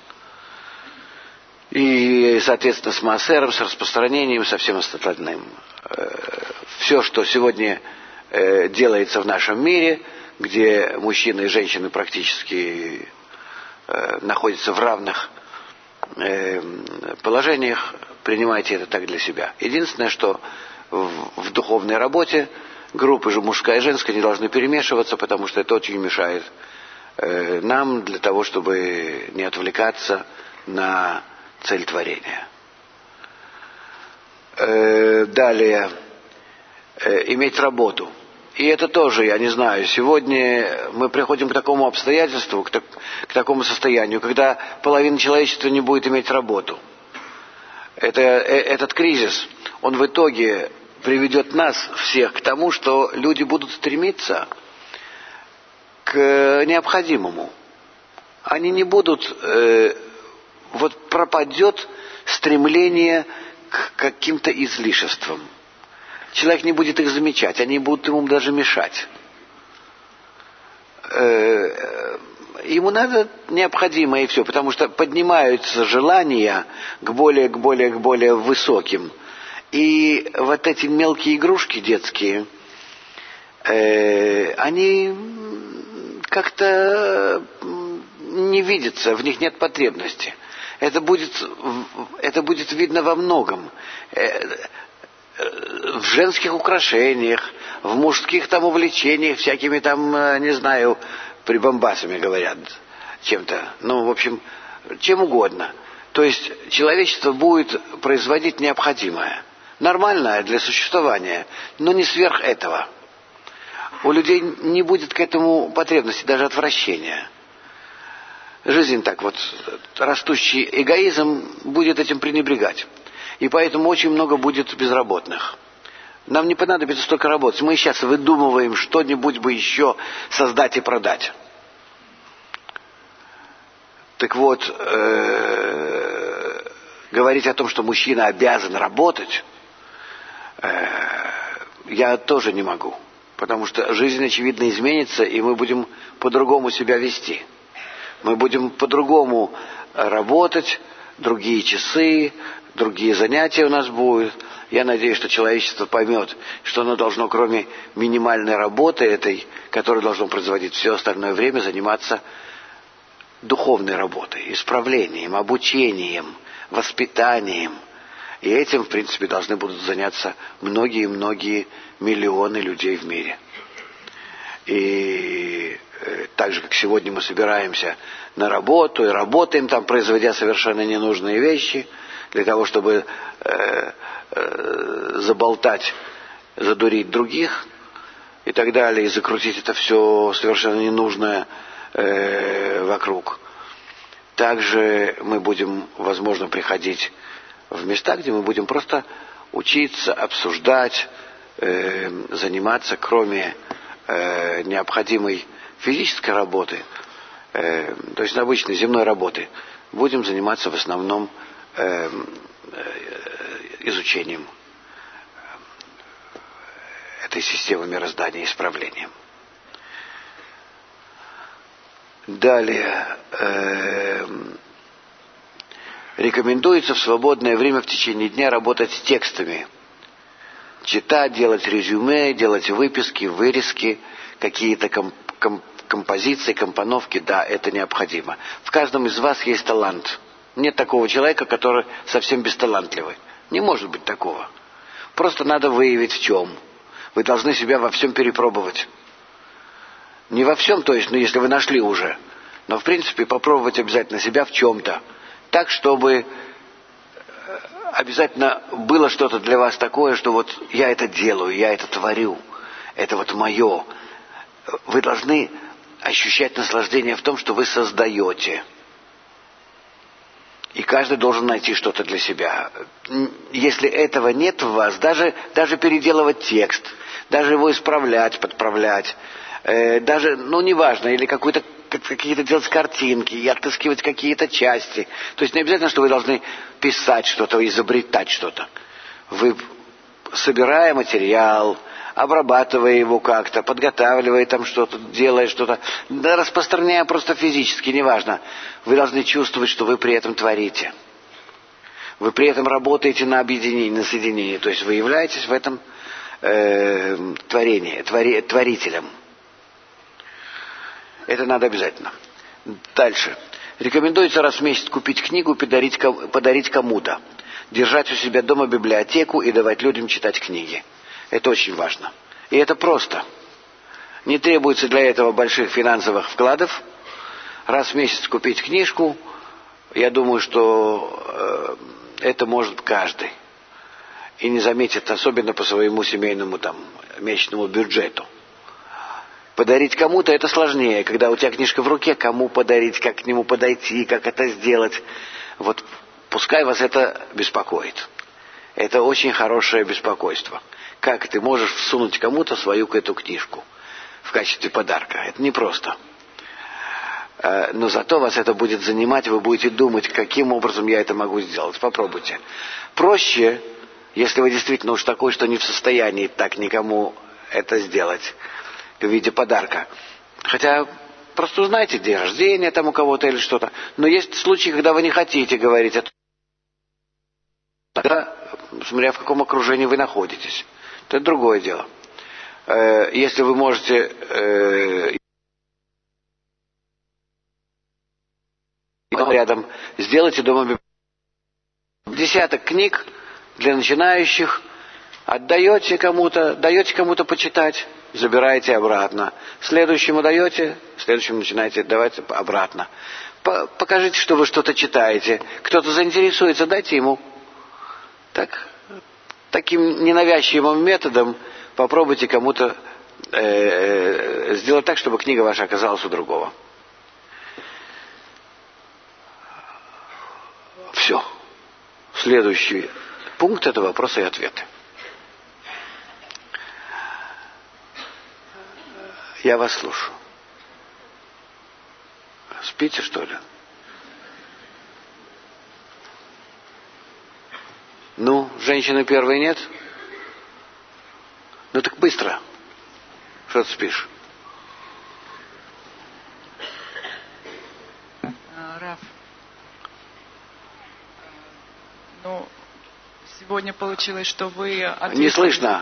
И, соответственно, с маасером, с распространением, со всем остальным. Все, что сегодня делается в нашем мире, где мужчины и женщины практически находятся в равных положениях, принимайте это так для себя. Единственное, что в духовной работе группы же мужская и женская не должны перемешиваться, потому что это очень мешает э, нам для того, чтобы не отвлекаться на цель творения. Э, далее, э, иметь работу. И это тоже, я не знаю, сегодня мы приходим к такому обстоятельству, к, так, к такому состоянию, когда половина человечества не будет иметь работу. Это, э, этот кризис, он в итоге приведет нас всех к тому, что люди будут стремиться к необходимому. Они не будут... Э, вот пропадет стремление к каким-то излишествам. Человек не будет их замечать, они будут ему даже мешать. Э, ему надо необходимое и все, потому что поднимаются желания к более, к более, к более высоким. И вот эти мелкие игрушки детские, э, они как-то не видятся, в них нет потребности. Это будет, это будет видно во многом. Э, в женских украшениях, в мужских там увлечениях, всякими там, не знаю, прибамбасами говорят, чем-то. Ну, в общем, чем угодно. То есть человечество будет производить необходимое. Нормальное для существования, но не сверх этого. У людей не будет к этому потребности, даже отвращения. Жизнь так вот, растущий эгоизм будет этим пренебрегать. И поэтому очень много будет безработных. Нам не понадобится столько работать. Мы сейчас выдумываем что-нибудь бы еще создать и продать. Так вот, э, говорить о том, что мужчина обязан работать, я тоже не могу. Потому что жизнь, очевидно, изменится, и мы будем по-другому себя вести. Мы будем по-другому работать, другие часы, другие занятия у нас будут. Я надеюсь, что человечество поймет, что оно должно, кроме минимальной работы этой, которую должно производить все остальное время, заниматься духовной работой, исправлением, обучением, воспитанием. И этим, в принципе, должны будут заняться многие-многие миллионы людей в мире. И так же, как сегодня мы собираемся на работу и работаем там, производя совершенно ненужные вещи, для того, чтобы э, э, заболтать, задурить других и так далее, и закрутить это все совершенно ненужное э, вокруг. Также мы будем, возможно, приходить в места, где мы будем просто учиться, обсуждать, э, заниматься, кроме э, необходимой физической работы, э, то есть обычной земной работы, будем заниматься в основном э, э, изучением этой системы мироздания и исправлением. Далее. Э, Рекомендуется в свободное время в течение дня работать с текстами. Читать, делать резюме, делать выписки, вырезки, какие-то комп- комп- композиции, компоновки. Да, это необходимо. В каждом из вас есть талант. Нет такого человека, который совсем бесталантливый. Не может быть такого. Просто надо выявить в чем. Вы должны себя во всем перепробовать. Не во всем, то есть, ну, если вы нашли уже. Но, в принципе, попробовать обязательно себя в чем-то. Так, чтобы обязательно было что-то для вас такое, что вот я это делаю, я это творю, это вот мое. Вы должны ощущать наслаждение в том, что вы создаете. И каждый должен найти что-то для себя. Если этого нет в вас, даже, даже переделывать текст, даже его исправлять, подправлять, э, даже, ну, неважно, или какую-то какие-то делать картинки, и отыскивать какие-то части. То есть не обязательно, что вы должны писать что-то, изобретать что-то. Вы, собирая материал, обрабатывая его как-то, подготавливая там что-то, делая что-то, да, распространяя просто физически, неважно, вы должны чувствовать, что вы при этом творите. Вы при этом работаете на объединении, на соединении. То есть вы являетесь в этом э, творении, твори, творителем. Это надо обязательно. Дальше. Рекомендуется раз в месяц купить книгу и подарить, подарить кому-то. Держать у себя дома библиотеку и давать людям читать книги. Это очень важно. И это просто. Не требуется для этого больших финансовых вкладов. Раз в месяц купить книжку, я думаю, что э, это может каждый. И не заметит, особенно по своему семейному там, месячному бюджету. Подарить кому-то это сложнее. Когда у тебя книжка в руке, кому подарить, как к нему подойти, как это сделать. Вот пускай вас это беспокоит. Это очень хорошее беспокойство. Как ты можешь всунуть кому-то свою эту книжку в качестве подарка? Это непросто. Но зато вас это будет занимать, вы будете думать, каким образом я это могу сделать. Попробуйте. Проще, если вы действительно уж такой, что не в состоянии так никому это сделать в виде подарка. Хотя просто узнайте день рождения там у кого-то или что-то. Но есть случаи, когда вы не хотите говорить это. Тогда, смотря в каком окружении вы находитесь. Это другое дело. Если вы можете рядом, сделайте дома десяток книг для начинающих, отдаете кому-то, даете кому-то почитать, забираете обратно. Следующему даете, следующему начинаете давать обратно. Покажите, что вы что-то читаете. Кто-то заинтересуется, дайте ему. Так, таким ненавязчивым методом попробуйте кому-то э, сделать так, чтобы книга ваша оказалась у другого. Все. Следующий пункт — это вопросы и ответы. Я вас слушаю. Спите, что ли? Ну, женщины первой нет? Ну так быстро. Что ты спишь? Раф, Ну, сегодня получилось, что вы ответили... Не слышно.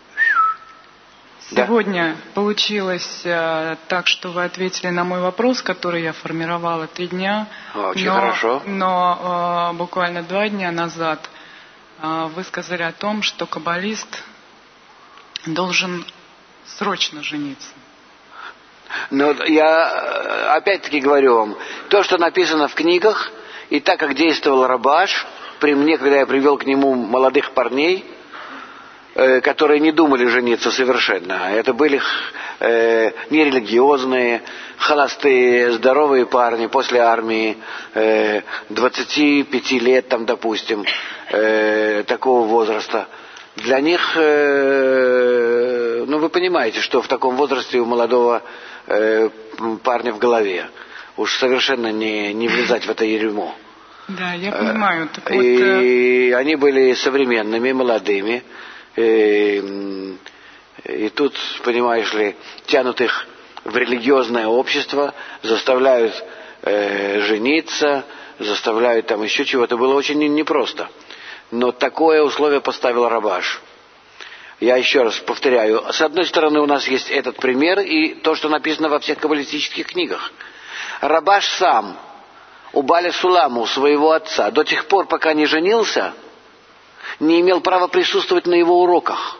Сегодня да. получилось э, так, что вы ответили на мой вопрос, который я формировала три дня. Очень но, хорошо. Но э, буквально два дня назад э, вы сказали о том, что каббалист должен срочно жениться. Но я опять-таки говорю вам, то, что написано в книгах, и так как действовал Рабаш, при мне, когда я привел к нему молодых парней, э, которые не думали жениться совершенно, это были э, нерелигиозные, холостые, здоровые парни после армии, э, двадцати пяти лет, там, допустим, э, такого возраста. Для них, э, ну вы понимаете, что в таком возрасте у молодого э, парня в голове. Уж совершенно не, не влезать в это ермо. Да, я понимаю. Так и вот, э... они были современными, молодыми. И, и тут, понимаешь ли, тянут их в религиозное общество, заставляют э, жениться, заставляют там еще чего-то. Было очень непросто. Но такое условие поставил Рабаш. Я еще раз повторяю. С одной стороны, у нас есть этот пример и то, что написано во всех каббалистических книгах. Рабаш сам у Баля Сулама, у своего отца, до тех пор, пока не женился, не имел права присутствовать на его уроках.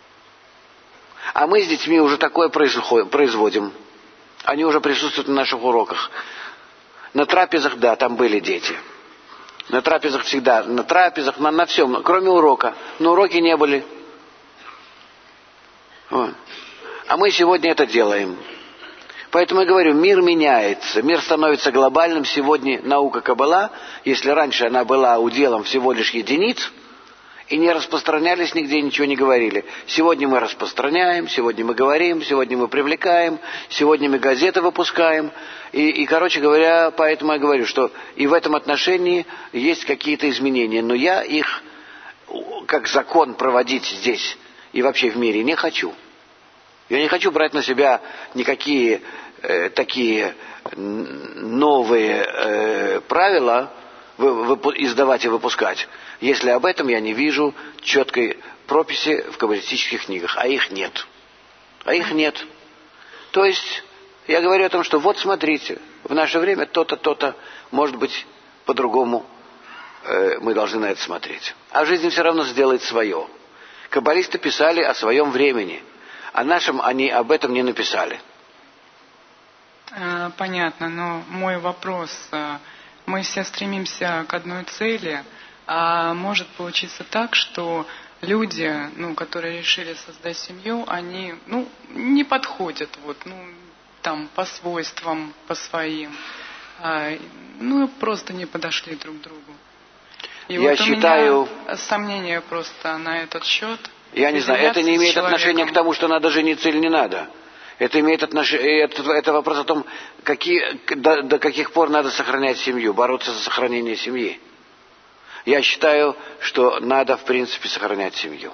А мы с детьми уже такое производим. Они уже присутствуют на наших уроках. На трапезах, да, там были дети. На трапезах всегда, на трапезах, на, на всем, кроме урока. На уроке не были. Вот. А мы сегодня это делаем. Поэтому я говорю, мир меняется, мир становится глобальным. Сегодня наука Каббала, если раньше она была уделом всего лишь единиц, и не распространялись нигде, ничего не говорили. Сегодня мы распространяем, сегодня мы говорим, сегодня мы привлекаем, сегодня мы газеты выпускаем. И, и, короче говоря, поэтому я говорю, что и в этом отношении есть какие-то изменения. Но я их, как закон, проводить здесь и вообще в мире не хочу. Я не хочу брать на себя никакие э, такие новые э, правила вы, вы, издавать и выпускать, если об этом я не вижу четкой прописи в каббалистических книгах. А их нет. А их нет. То есть, я говорю о том, что вот смотрите, в наше время то-то, то-то, может быть, по-другому э, мы должны на это смотреть. А жизнь все равно сделает свое. Каббалисты писали о своем времени. О нашем они об этом не написали. Понятно, но мой вопрос. Мы все стремимся к одной цели, а может получиться так, что люди, ну, которые решили создать семью, они, ну, не подходят, вот, ну, там, по свойствам, по своим, а, ну, просто не подошли друг к другу. И Я вот считаю... у меня сомнения просто на этот счет. Я не знаю, это не имеет отношения к тому, что надо жениться или не надо. Это имеет отношение, это, это вопрос о том, какие, до, до каких пор надо сохранять семью, бороться за сохранение семьи. Я считаю, что надо, в принципе, сохранять семью.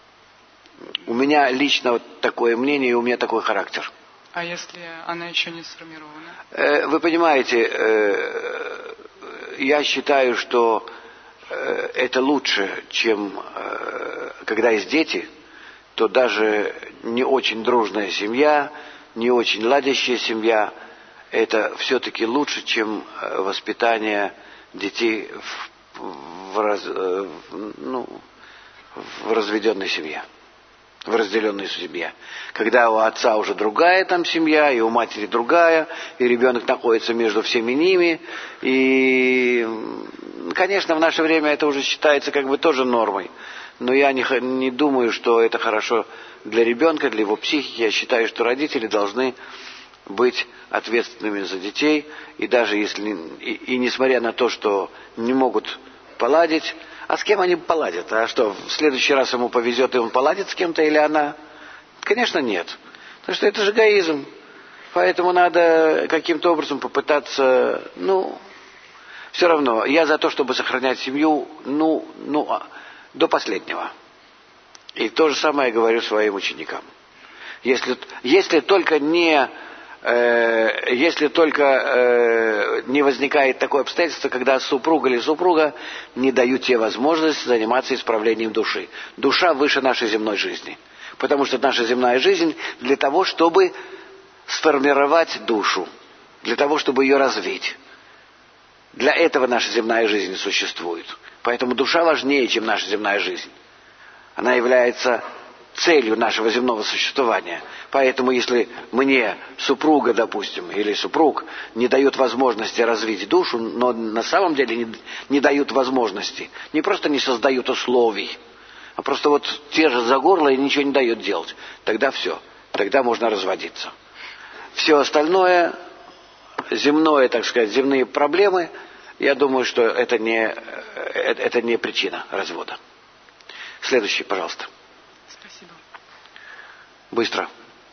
У меня лично вот такое мнение, и у меня такой характер. А если она еще не сформирована? Э, вы понимаете, э, я считаю, что это лучше, чем э, когда есть дети, то даже не очень дружная семья, не очень ладящая семья, это все-таки лучше, чем воспитание детей в, в, раз, в, ну, в разведенной семье, в разделенной семье. Когда у отца уже другая там семья, и у матери другая, и ребенок находится между всеми ними, и, конечно, в наше время это уже считается как бы тоже нормой. Но я не, не думаю, что это хорошо для ребенка, для его психики. Я считаю, что родители должны быть ответственными за детей. И даже если, и, и несмотря на то, что не могут поладить, а с кем они поладят? А что, в следующий раз ему повезет, и он поладит с кем-то или она? Конечно, нет. Потому что это же эгоизм. Поэтому надо каким-то образом попытаться, ну, все равно. Я за то, чтобы сохранять семью, ну, ну, до последнего. И то же самое я говорю своим ученикам. Если, если только не э, если только э, не возникает такое обстоятельство, когда супруг или супруга не дают тебе возможность заниматься исправлением души. Душа выше нашей земной жизни. Потому что наша земная жизнь для того, чтобы сформировать душу, для того, чтобы ее развить. Для этого наша земная жизнь существует. Поэтому душа важнее, чем наша земная жизнь. Она является целью нашего земного существования. Поэтому если мне супруга, допустим, или супруг не дает возможности развить душу, но на самом деле не, не дают возможности, не просто не создают условий, а просто вот те же за горло и ничего не дают делать, тогда все, тогда можно разводиться. Все остальное, земное, так сказать, земные проблемы, я думаю, что это не, это не причина развода. Следующий, пожалуйста. Спасибо. Быстро.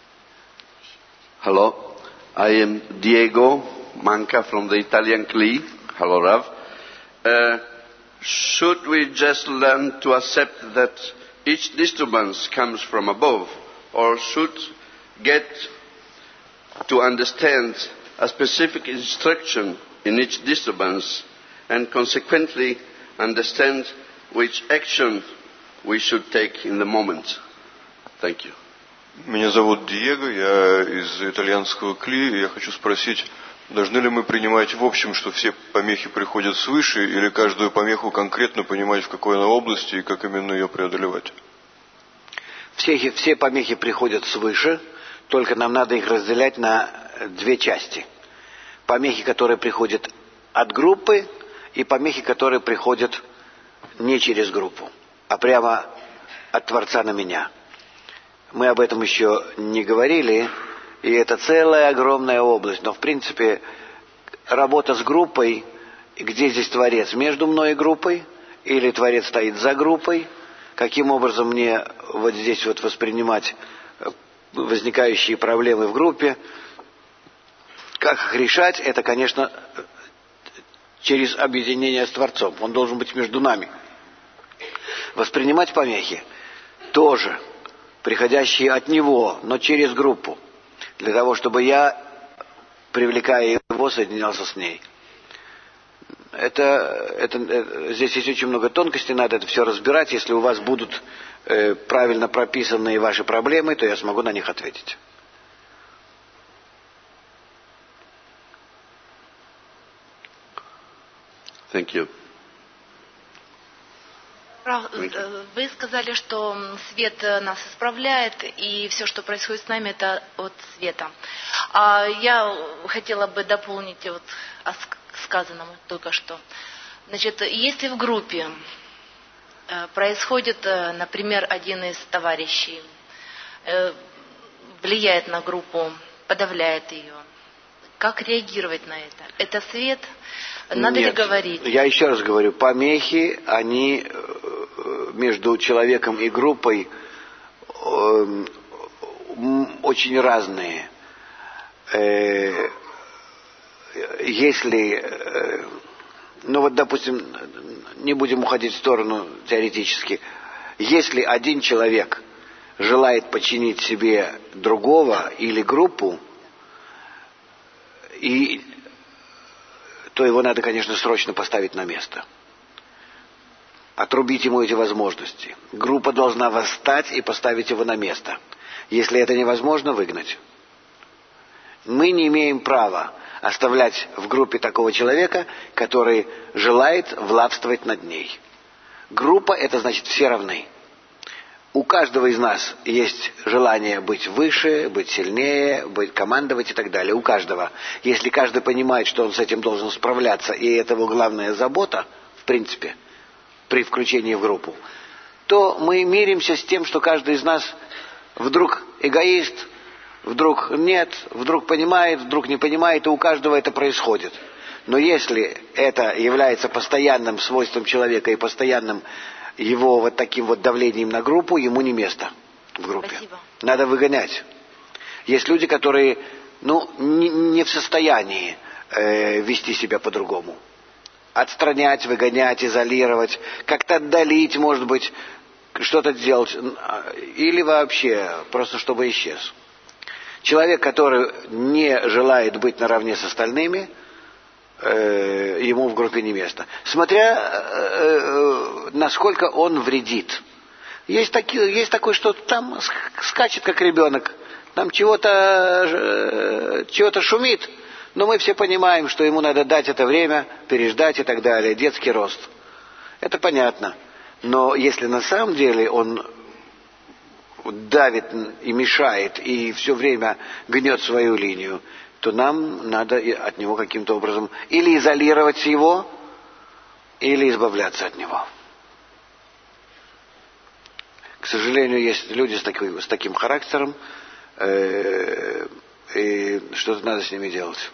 Hello, I am Diego Manca from the Italian C L I. Hello, Rav. Uh, should we just learn to accept that each disturbance comes from above, or should get to understand a specific instruction in each disturbance and consequently understand which action we should take in the moment? Thank you. Меня зовут Диего, я из итальянского К Л И, и я хочу спросить, должны ли мы принимать в общем, что все помехи приходят свыше, или каждую помеху конкретно понимать, в какой она области и как именно ее преодолевать? Все, все помехи приходят свыше, только нам надо их разделять на две части. Помехи, которые приходят от группы, и помехи, которые приходят не через группу, а прямо от Творца на меня. Мы об этом еще не говорили, и это целая огромная область. Но, в принципе, работа с группой, где здесь Творец? Между мной и группой? Или Творец стоит за группой? Каким образом мне вот здесь вот воспринимать возникающие проблемы в группе? Как их решать? Это, конечно, через объединение с Творцом. Он должен быть между нами. Воспринимать помехи тоже приходящие от Него, но через группу, для того, чтобы я, привлекая Его, соединялся с ней. Это, это, это, здесь есть очень много тонкостей, надо это все разбирать. Если у вас будут э, правильно прописанные ваши проблемы, то я смогу на них ответить. Thank you. Вы сказали, что свет нас исправляет, и все, что происходит с нами, это от света. А я хотела бы дополнить вот к сказанному только что. Значит, если в группе происходит, например, один из товарищей влияет на группу, подавляет ее, как реагировать на это? Это свет? Надо Нет, ли говорить? Я еще раз говорю, помехи, они между человеком и группой э, очень разные. Э, если, э, ну вот, допустим, не будем уходить в сторону теоретически, если один человек желает подчинить себе другого или группу, и то его надо, конечно, срочно поставить на место. Отрубить ему эти возможности. Группа должна восстать и поставить его на место. Если это невозможно, выгнать. Мы не имеем права оставлять в группе такого человека, который желает властвовать над ней. Группа — это значит все равны. У каждого из нас есть желание быть выше, быть сильнее, быть, командовать и так далее. У каждого. Если каждый понимает, что он с этим должен справляться, и это его главная забота, в принципе, при включении в группу, то мы миримся с тем, что каждый из нас вдруг эгоист, вдруг нет, вдруг понимает, вдруг не понимает, и у каждого это происходит. Но если это является постоянным свойством человека и постоянным его вот таким вот давлением на группу, ему не место в группе. Спасибо. Надо выгонять. Есть люди, которые, ну, не, не в состоянии э, вести себя по-другому. Отстранять, выгонять, изолировать, как-то отдалить, может быть, что-то сделать. Или вообще, просто чтобы исчез. Человек, который не желает быть наравне с остальными, э, ему в группе не место. Смотря, э, насколько он вредит. Есть, такие, есть такой, что там скачет, как ребенок, там чего-то, чего-то шумит, но мы все понимаем, что ему надо дать это время, переждать и так далее, детский рост. Это понятно. Но если на самом деле он давит и мешает, и все время гнет свою линию, то нам надо от него каким-то образом или изолировать его, или избавляться от него. К сожалению, есть люди с таким, с таким характером, э, и что-то надо с ними делать.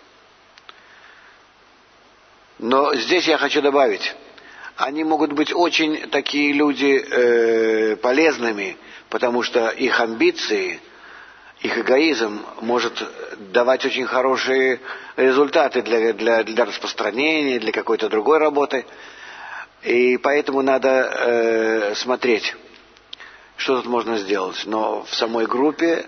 Но здесь я хочу добавить, они могут быть очень такие люди э, полезными, потому что их амбиции, их эгоизм может давать очень хорошие результаты для, для, для распространения, для какой-то другой работы. И поэтому надо э, смотреть, что тут можно сделать. Но в самой группе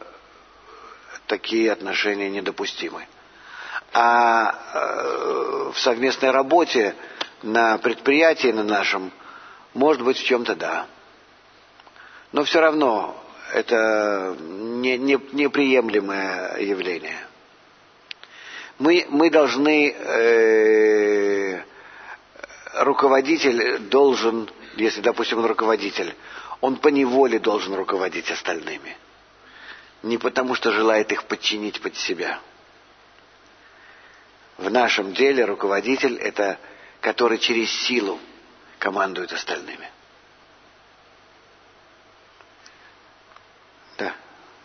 такие отношения недопустимы. А э, в совместной работе на предприятии на нашем, может быть, в чем-то да. Но все равно это не, не, неприемлемое явление. Мы, мы должны, э, руководитель должен, если, допустим, он руководитель, он поневоле должен руководить остальными. Не потому, что желает их подчинить под себя. В нашем деле руководитель – это который через силу командует остальными. Да.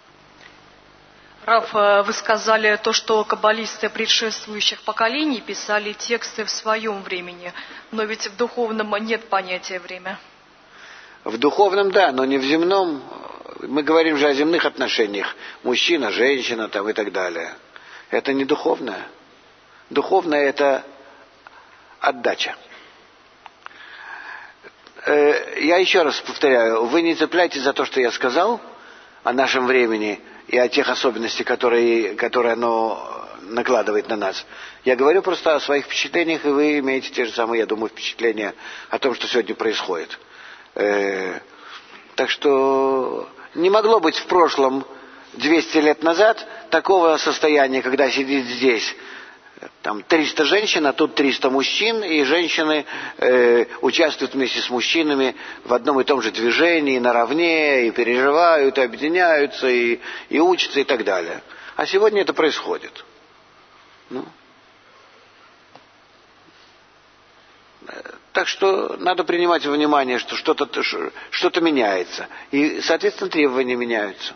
Рав, вы сказали то, что каббалисты предшествующих поколений писали тексты в своем времени, но ведь в духовном нет понятия время. В духовном, да, но не в земном. Мы говорим же о земных отношениях. Мужчина, женщина там и так далее. Это не духовное. Духовное – это отдача. Я еще раз повторяю, вы не цепляйтесь за то, что я сказал о нашем времени и о тех особенностях, которые, которые оно накладывает на нас. Я говорю просто о своих впечатлениях, и вы имеете те же самые, я думаю, впечатления о том, что сегодня происходит. Так что не могло быть в прошлом, двести лет назад, такого состояния, когда сидит здесь там триста женщин, а тут триста мужчин, и женщины э, участвуют вместе с мужчинами в одном и том же движении, наравне, и переживают, и объединяются, и, и учатся, и так далее. А сегодня это происходит. Ну. Так что надо принимать во внимание, что что-то, что-то меняется. И, соответственно, требования меняются.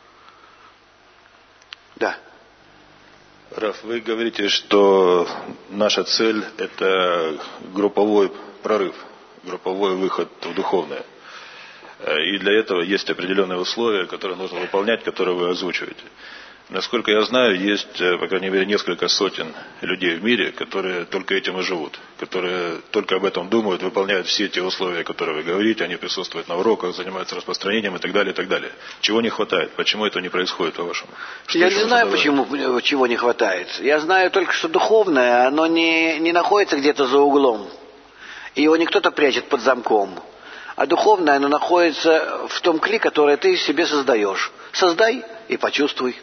Да. Раф, вы говорите, что наша цель – это групповой прорыв, групповой выход в духовное. И для этого есть определенные условия, которые нужно выполнять, которые вы озвучиваете. Насколько я знаю, есть, по крайней мере, несколько сотен людей в мире, которые только этим и живут, которые только об этом думают, выполняют все те условия, которые вы говорите, они присутствуют на уроках, занимаются распространением и так далее, и так далее. Чего не хватает? Почему это не происходит, по-вашему? Что я не знаю, почему, чего не хватает. Я знаю только, что духовное, оно не, не находится где-то за углом. И его не кто-то прячет под замком. А духовное, оно находится в том кли, который ты себе создаешь. Создай и почувствуй.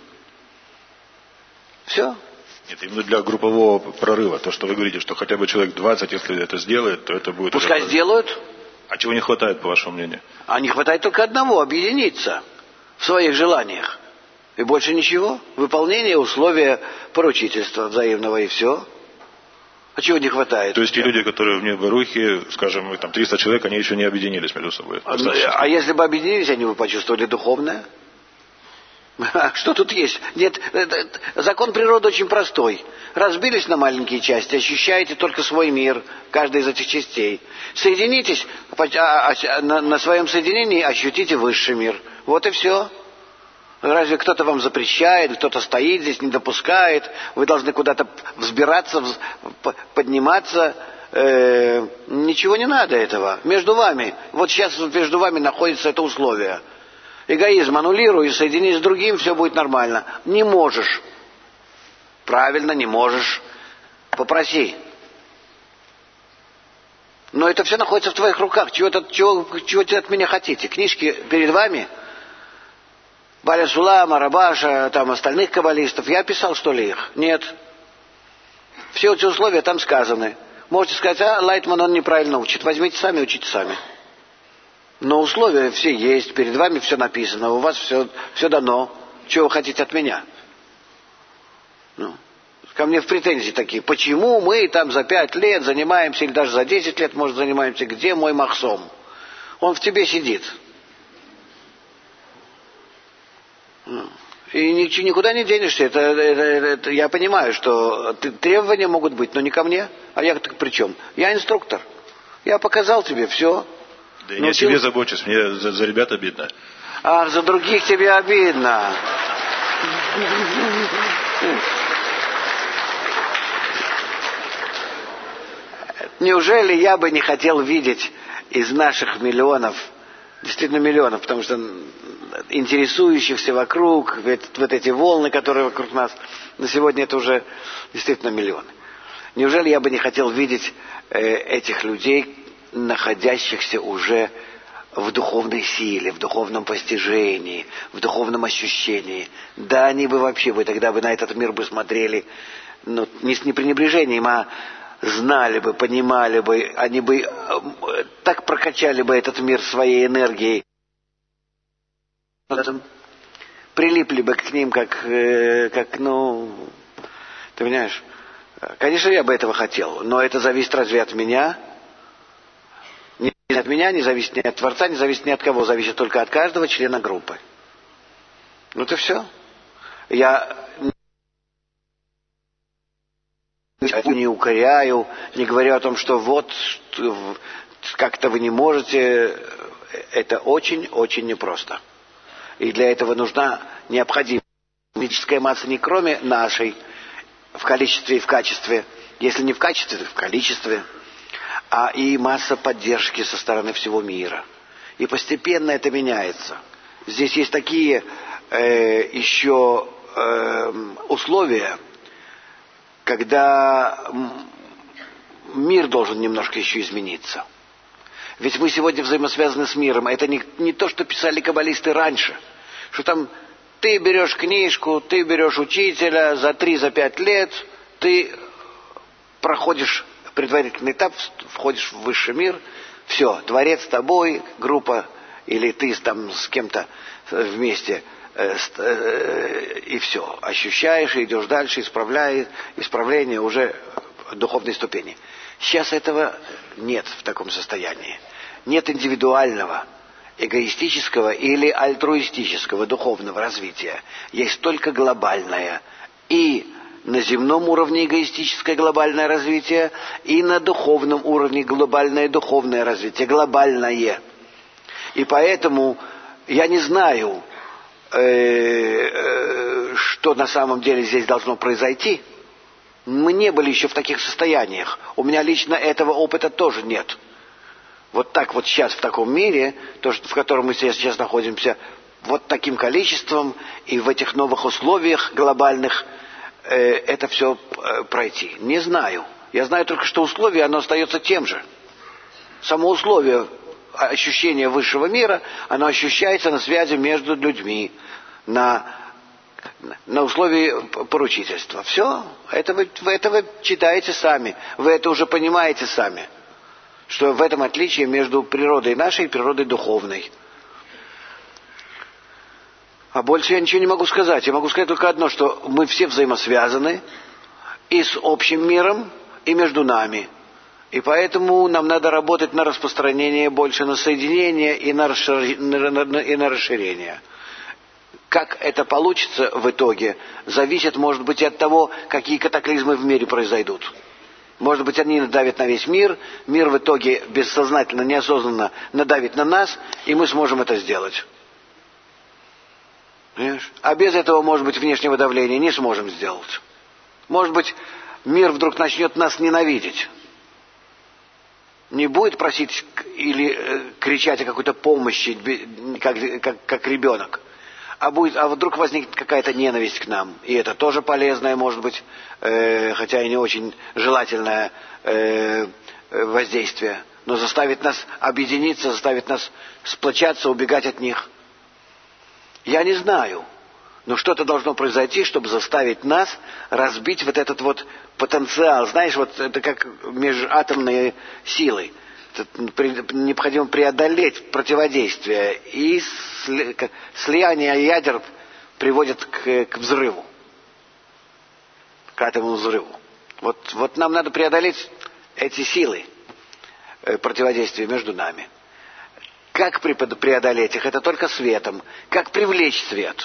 Все. Нет, именно для группового прорыва. То, что вы говорите, что хотя бы человек двадцать, если это сделает, то это будет... Пускай это... сделают. А чего не хватает, по вашему мнению? А не хватает только одного, объединиться в своих желаниях. И больше ничего. Выполнение условия поручительства взаимного, и все. А чего не хватает? То есть те люди, которые в Небарухе, скажем, там триста человек, они еще не объединились между собой. А, а если бы объединились, они бы почувствовали духовное? Что тут есть? Нет, закон природы очень простой. Разбились на маленькие части, ощущаете только свой мир, каждая из этих частей. Соединитесь, на своем соединении ощутите высший мир. Вот и все. Разве кто-то вам запрещает, кто-то стоит здесь, не допускает, вы должны куда-то взбираться, подниматься. Э, ничего не надо этого. Между вами, вот сейчас между вами находится это условие. Эгоизм аннулируй и соединись с другим, все будет нормально. Не можешь. Правильно, не можешь. Попроси. Но это все находится в твоих руках. Чего, чего, чего вы от меня хотите? Книжки перед вами? Баля Сулама, Рабаша, там остальных каббалистов. Я писал, что ли, их? Нет. Все эти условия там сказаны. Можете сказать, а Лайтман он неправильно учит. Возьмите сами, учите сами. Но условия все есть, перед вами все написано, у вас все, все дано. Чего вы хотите от меня? Ну, ко мне в претензии такие. Почему мы там за пять лет занимаемся, или даже за десять лет, может, занимаемся, где мой махсом? Он в тебе сидит. Ну, и ничего, никуда не денешься. Это, это, это, я понимаю, что требования могут быть, но не ко мне. А я так при чем? Я инструктор. Я показал тебе все. Да я не о себе забочусь, мне за, за ребят обидно. Ах, за других тебе обидно. Неужели я бы не хотел видеть из наших миллионов, действительно миллионов, потому что интересующихся вокруг, вот эти волны, которые вокруг нас, на сегодня это уже действительно миллионы. Неужели я бы не хотел видеть э, этих людей, находящихся уже в духовной силе, в духовном постижении, в духовном ощущении? Да, они бы вообще, бы тогда бы на этот мир бы смотрели, ну, не с непренебрежением, а знали бы, понимали бы, они бы э, так прокачали бы этот мир своей энергией, прилипли бы к ним, как, э, как, ну, ты понимаешь? Конечно, я бы этого хотел, но это зависит разве от меня? Не от меня, не зависит ни от Творца, не зависит ни от кого, зависит только от каждого члена группы. Ну, это все. Я не укоряю, не говорю о том, что вот как-то вы не можете. Это очень-очень непросто. И для этого нужна необходимая физическая масса не кроме нашей, в количестве и в качестве, если не в качестве, то в количестве, а и масса поддержки со стороны всего мира. И постепенно это меняется. Здесь есть такие э, еще э, условия, когда мир должен немножко еще измениться. Ведь мы сегодня взаимосвязаны с миром. Это не, не то, что писали каббалисты раньше, что там ты берешь книжку, ты берешь учителя, за три, за пять лет ты проходишь предварительный этап, входишь в высший мир, все, Творец с тобой, группа, или ты там с кем-то вместе, э, э, и все, ощущаешь, и идешь дальше, исправляешь, исправление уже духовной ступени. Сейчас этого нет в таком состоянии. Нет индивидуального, эгоистического или альтруистического духовного развития. Есть только глобальное. И на земном уровне эгоистическое глобальное развитие, и на духовном уровне глобальное духовное развитие. Глобальное. И поэтому я не знаю, э, э, что на самом деле здесь должно произойти. Мы не были еще в таких состояниях. У меня лично этого опыта тоже нет. Вот так вот сейчас в таком мире, то, в котором мы сейчас находимся, вот таким количеством и в этих новых условиях глобальных, э, это все э, пройти. Не знаю. Я знаю только, что условие, оно остается тем же. Само условие ощущения высшего мира, оно ощущается на связи между людьми, на, на условии поручительства. Все. Это вы, это вы читаете сами. Вы это уже понимаете сами. Что в этом отличие между природой нашей и природой духовной. А больше я ничего не могу сказать. Я могу сказать только одно, что мы все взаимосвязаны и с общим миром, и между нами. И поэтому нам надо работать на распространение больше, на соединение и на расширение. Как это получится в итоге, зависит, может быть, и от того, какие катаклизмы в мире произойдут. Может быть, они надавят на весь мир, мир в итоге бессознательно, неосознанно надавит на нас, и мы сможем это сделать. Понимаешь? А без этого, может быть, внешнего давления не сможем сделать. Может быть, мир вдруг начнет нас ненавидеть. не будет просить или э, кричать о какой-то помощи, как, как, как ребенок, а, будет, а вдруг возникнет какая-то ненависть к нам, и это тоже полезное, может быть, э, хотя и не очень желательное э, воздействие, но заставит нас объединиться, заставит нас сплочаться, убегать от них. Я не знаю, но что-то должно произойти, чтобы заставить нас разбить вот этот вот потенциал. Знаешь, вот это как межатомные силы. Необходимо преодолеть противодействие. И слияние ядер приводит к, к взрыву. К атомному взрыву. Вот, вот нам надо преодолеть эти силы противодействия между нами. Как преодолеть их? Это только светом. Как привлечь свет?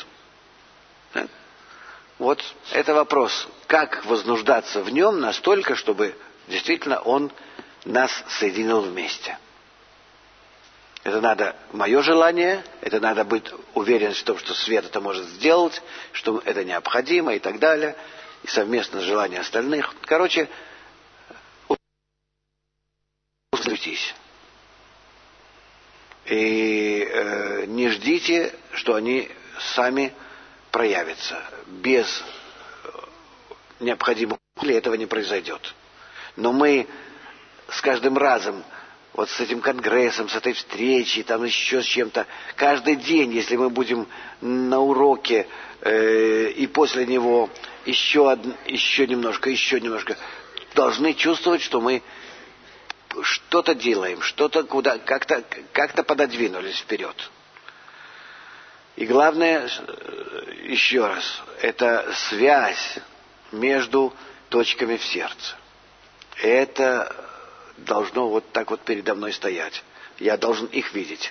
Вот это вопрос. Как вознуждаться в нем настолько, чтобы действительно он нас соединил вместе? Это надо мое желание, это надо быть уверен в том, что свет это может сделать, что это необходимо и так далее. И совместно желание остальных. Короче, услышитесь. И э, не ждите, что они сами проявятся. Без необходимых усилий этого не произойдет. Но мы с каждым разом, вот с этим конгрессом, с этой встречей, там еще с чем-то, каждый день, если мы будем на уроке э, и после него еще, од... еще немножко, еще немножко, должны чувствовать, что мы что-то делаем, что-то куда, как-то, как-то пододвинулись вперед. И главное, еще раз, это связь между точками в сердце. Это должно вот так вот передо мной стоять. Я должен их видеть.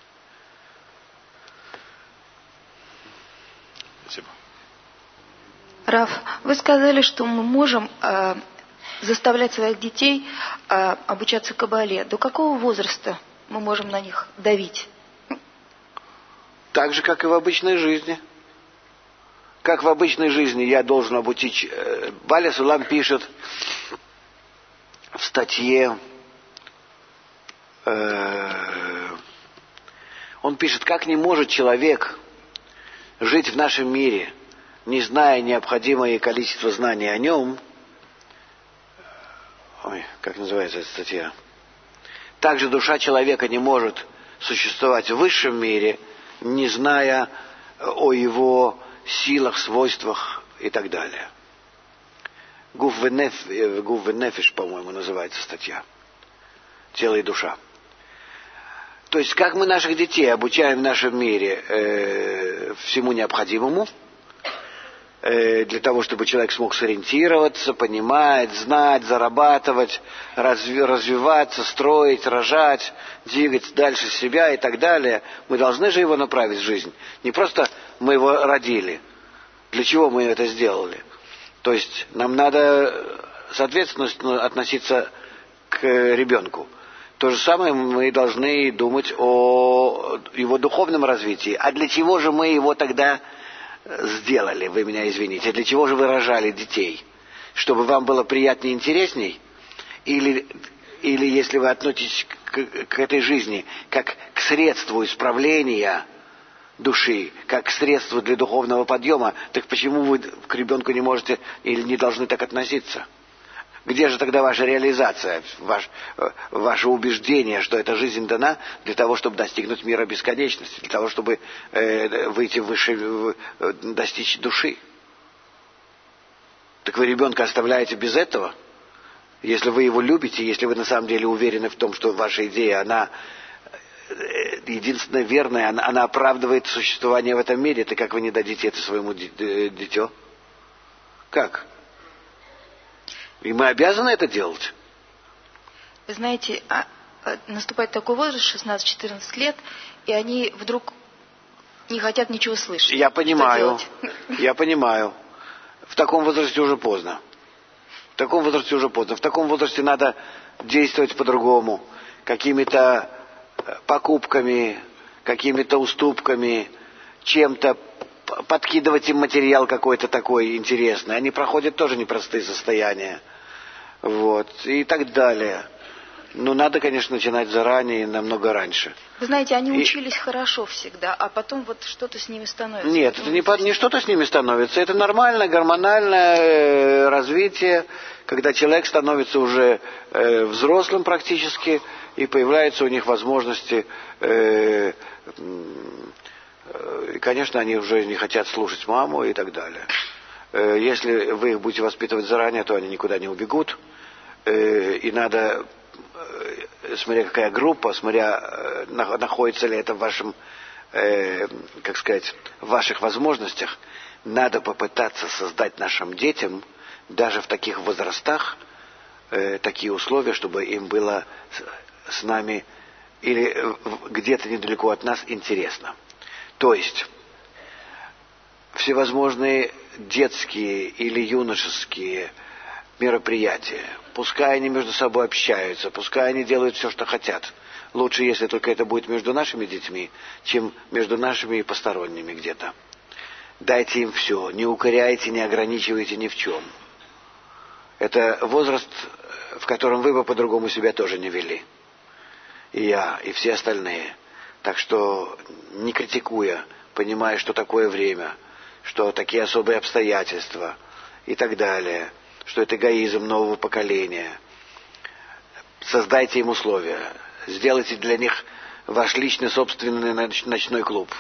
Спасибо. Раф, вы сказали, что мы можем э, заставлять своих детей э, обучаться кабале. До какого возраста мы можем на них давить? Так же, как и в обычной жизни. Как в обычной жизни я должен обучить... Баля Сулам пишет в статье... Э, он пишет, как не может человек жить в нашем мире, не зная необходимое количество знаний о нем. Ой, как называется эта статья? Также душа человека не может существовать в высшем мире, не зная о его силах, свойствах и так далее. Гуф венефиш, по-моему, называется статья. Тело и душа. То есть, как мы наших детей обучаем в нашем мире э, всему необходимому, э, для того, чтобы человек смог сориентироваться, понимать, знать, зарабатывать, разви- развиваться, строить, рожать, двигать дальше себя и так далее. Мы должны же его направить в жизнь. Не просто мы его родили. Для чего мы это сделали? То есть нам надо соответственно относиться к ребенку. То же самое мы должны думать о его духовном развитии. А для чего же мы его тогда сделали, вы меня извините? Для чего же вы рожали детей? Чтобы вам было приятнее и интересней? Или, или если вы относитесь к, к этой жизни как к средству исправления души, как к средству для духовного подъема, так почему вы к ребенку не можете или не должны так относиться? Где же тогда ваша реализация, ваш, ваше убеждение, что эта жизнь дана для того, чтобы достигнуть мира бесконечности, для того, чтобы э, выйти выше, в, достичь души? Так вы ребенка оставляете без этого? Если вы его любите, если вы на самом деле уверены в том, что ваша идея, она единственная верная, она, она оправдывает существование в этом мире, то как вы не дадите это своему дитё? Как? И мы обязаны это делать. Вы знаете, а, а, наступает такой возраст, шестнадцать-четырнадцать лет, и они вдруг не хотят ничего слышать. Я понимаю, я понимаю. В таком возрасте уже поздно. В таком возрасте уже поздно. В таком возрасте надо действовать по-другому. Какими-то покупками, какими-то уступками, чем-то подкидывать им материал какой-то такой интересный. Они проходят тоже непростые состояния. Вот. И так далее. Ну, надо, конечно, начинать заранее и намного раньше. Вы знаете, они и... учились хорошо всегда, а потом вот что-то с ними становится. Нет, это не, по... не что-то с ними становится. Это нормальное гормональное развитие, когда человек становится уже э, взрослым практически, и появляются у них возможности... Э, э, и, конечно, они уже не хотят слушать маму и так далее. Э, если вы их будете воспитывать заранее, то они никуда не убегут. Э, и надо... смотря какая группа, смотря находится ли это в вашем, э, как сказать, в ваших возможностях, надо попытаться создать нашим детям, даже в таких возрастах, э, такие условия, чтобы им было с, с нами или где-то недалеко от нас интересно. То есть, всевозможные детские или юношеские мероприятия, пускай они между собой общаются, пускай они делают все, что хотят. Лучше, если только это будет между нашими детьми, чем между нашими и посторонними где-то. Дайте им все, не укоряйте, не ограничивайте ни в чем. Это возраст, в котором вы бы по-другому себя тоже не вели. И я, и все остальные. Так что, не критикуя, понимая, что такое время, что такие особые обстоятельства и так далее, что это эгоизм нового поколения. Создайте им условия. Сделайте для них ваш личный собственный ночной клуб.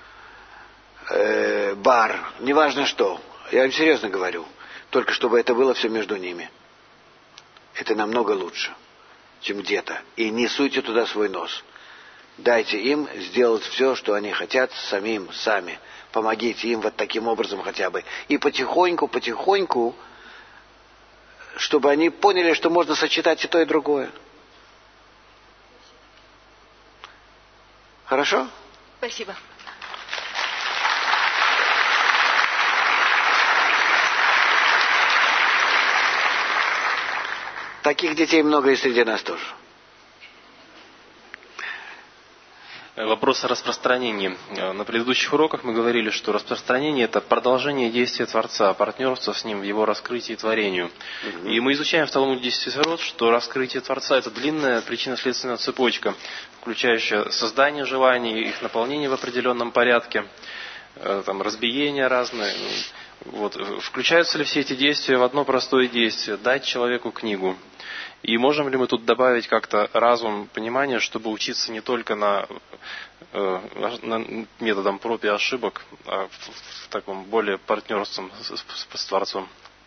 Э, бар. Неважно что. Я вам серьезно говорю. Только чтобы это было все между ними. Это намного лучше, чем где-то. И не суйте туда свой нос. Дайте им сделать все, что они хотят, самим, сами. Помогите им вот таким образом хотя бы. И потихоньку, потихоньку, чтобы они поняли, что можно сочетать и то, и другое. Хорошо? Спасибо. Таких детей много и среди нас тоже. Вопрос о распространении. На предыдущих уроках мы говорили, что распространение – это продолжение действия Творца, партнерство с Ним в Его раскрытии и творению. Mm-hmm. И мы изучаем в Талмуде десять сефирот, что раскрытие Творца – это длинная причинно-следственная цепочка, включающая создание желаний, их наполнение в определенном порядке, там, разбиения разные. Вот. Включаются ли все эти действия в одно простое действие – дать человеку книгу? И можем ли мы тут добавить как-то разум, понимание, чтобы учиться не только на, э, на методом проб и ошибок, а в, в таком более партнерством с, с, с Творцом?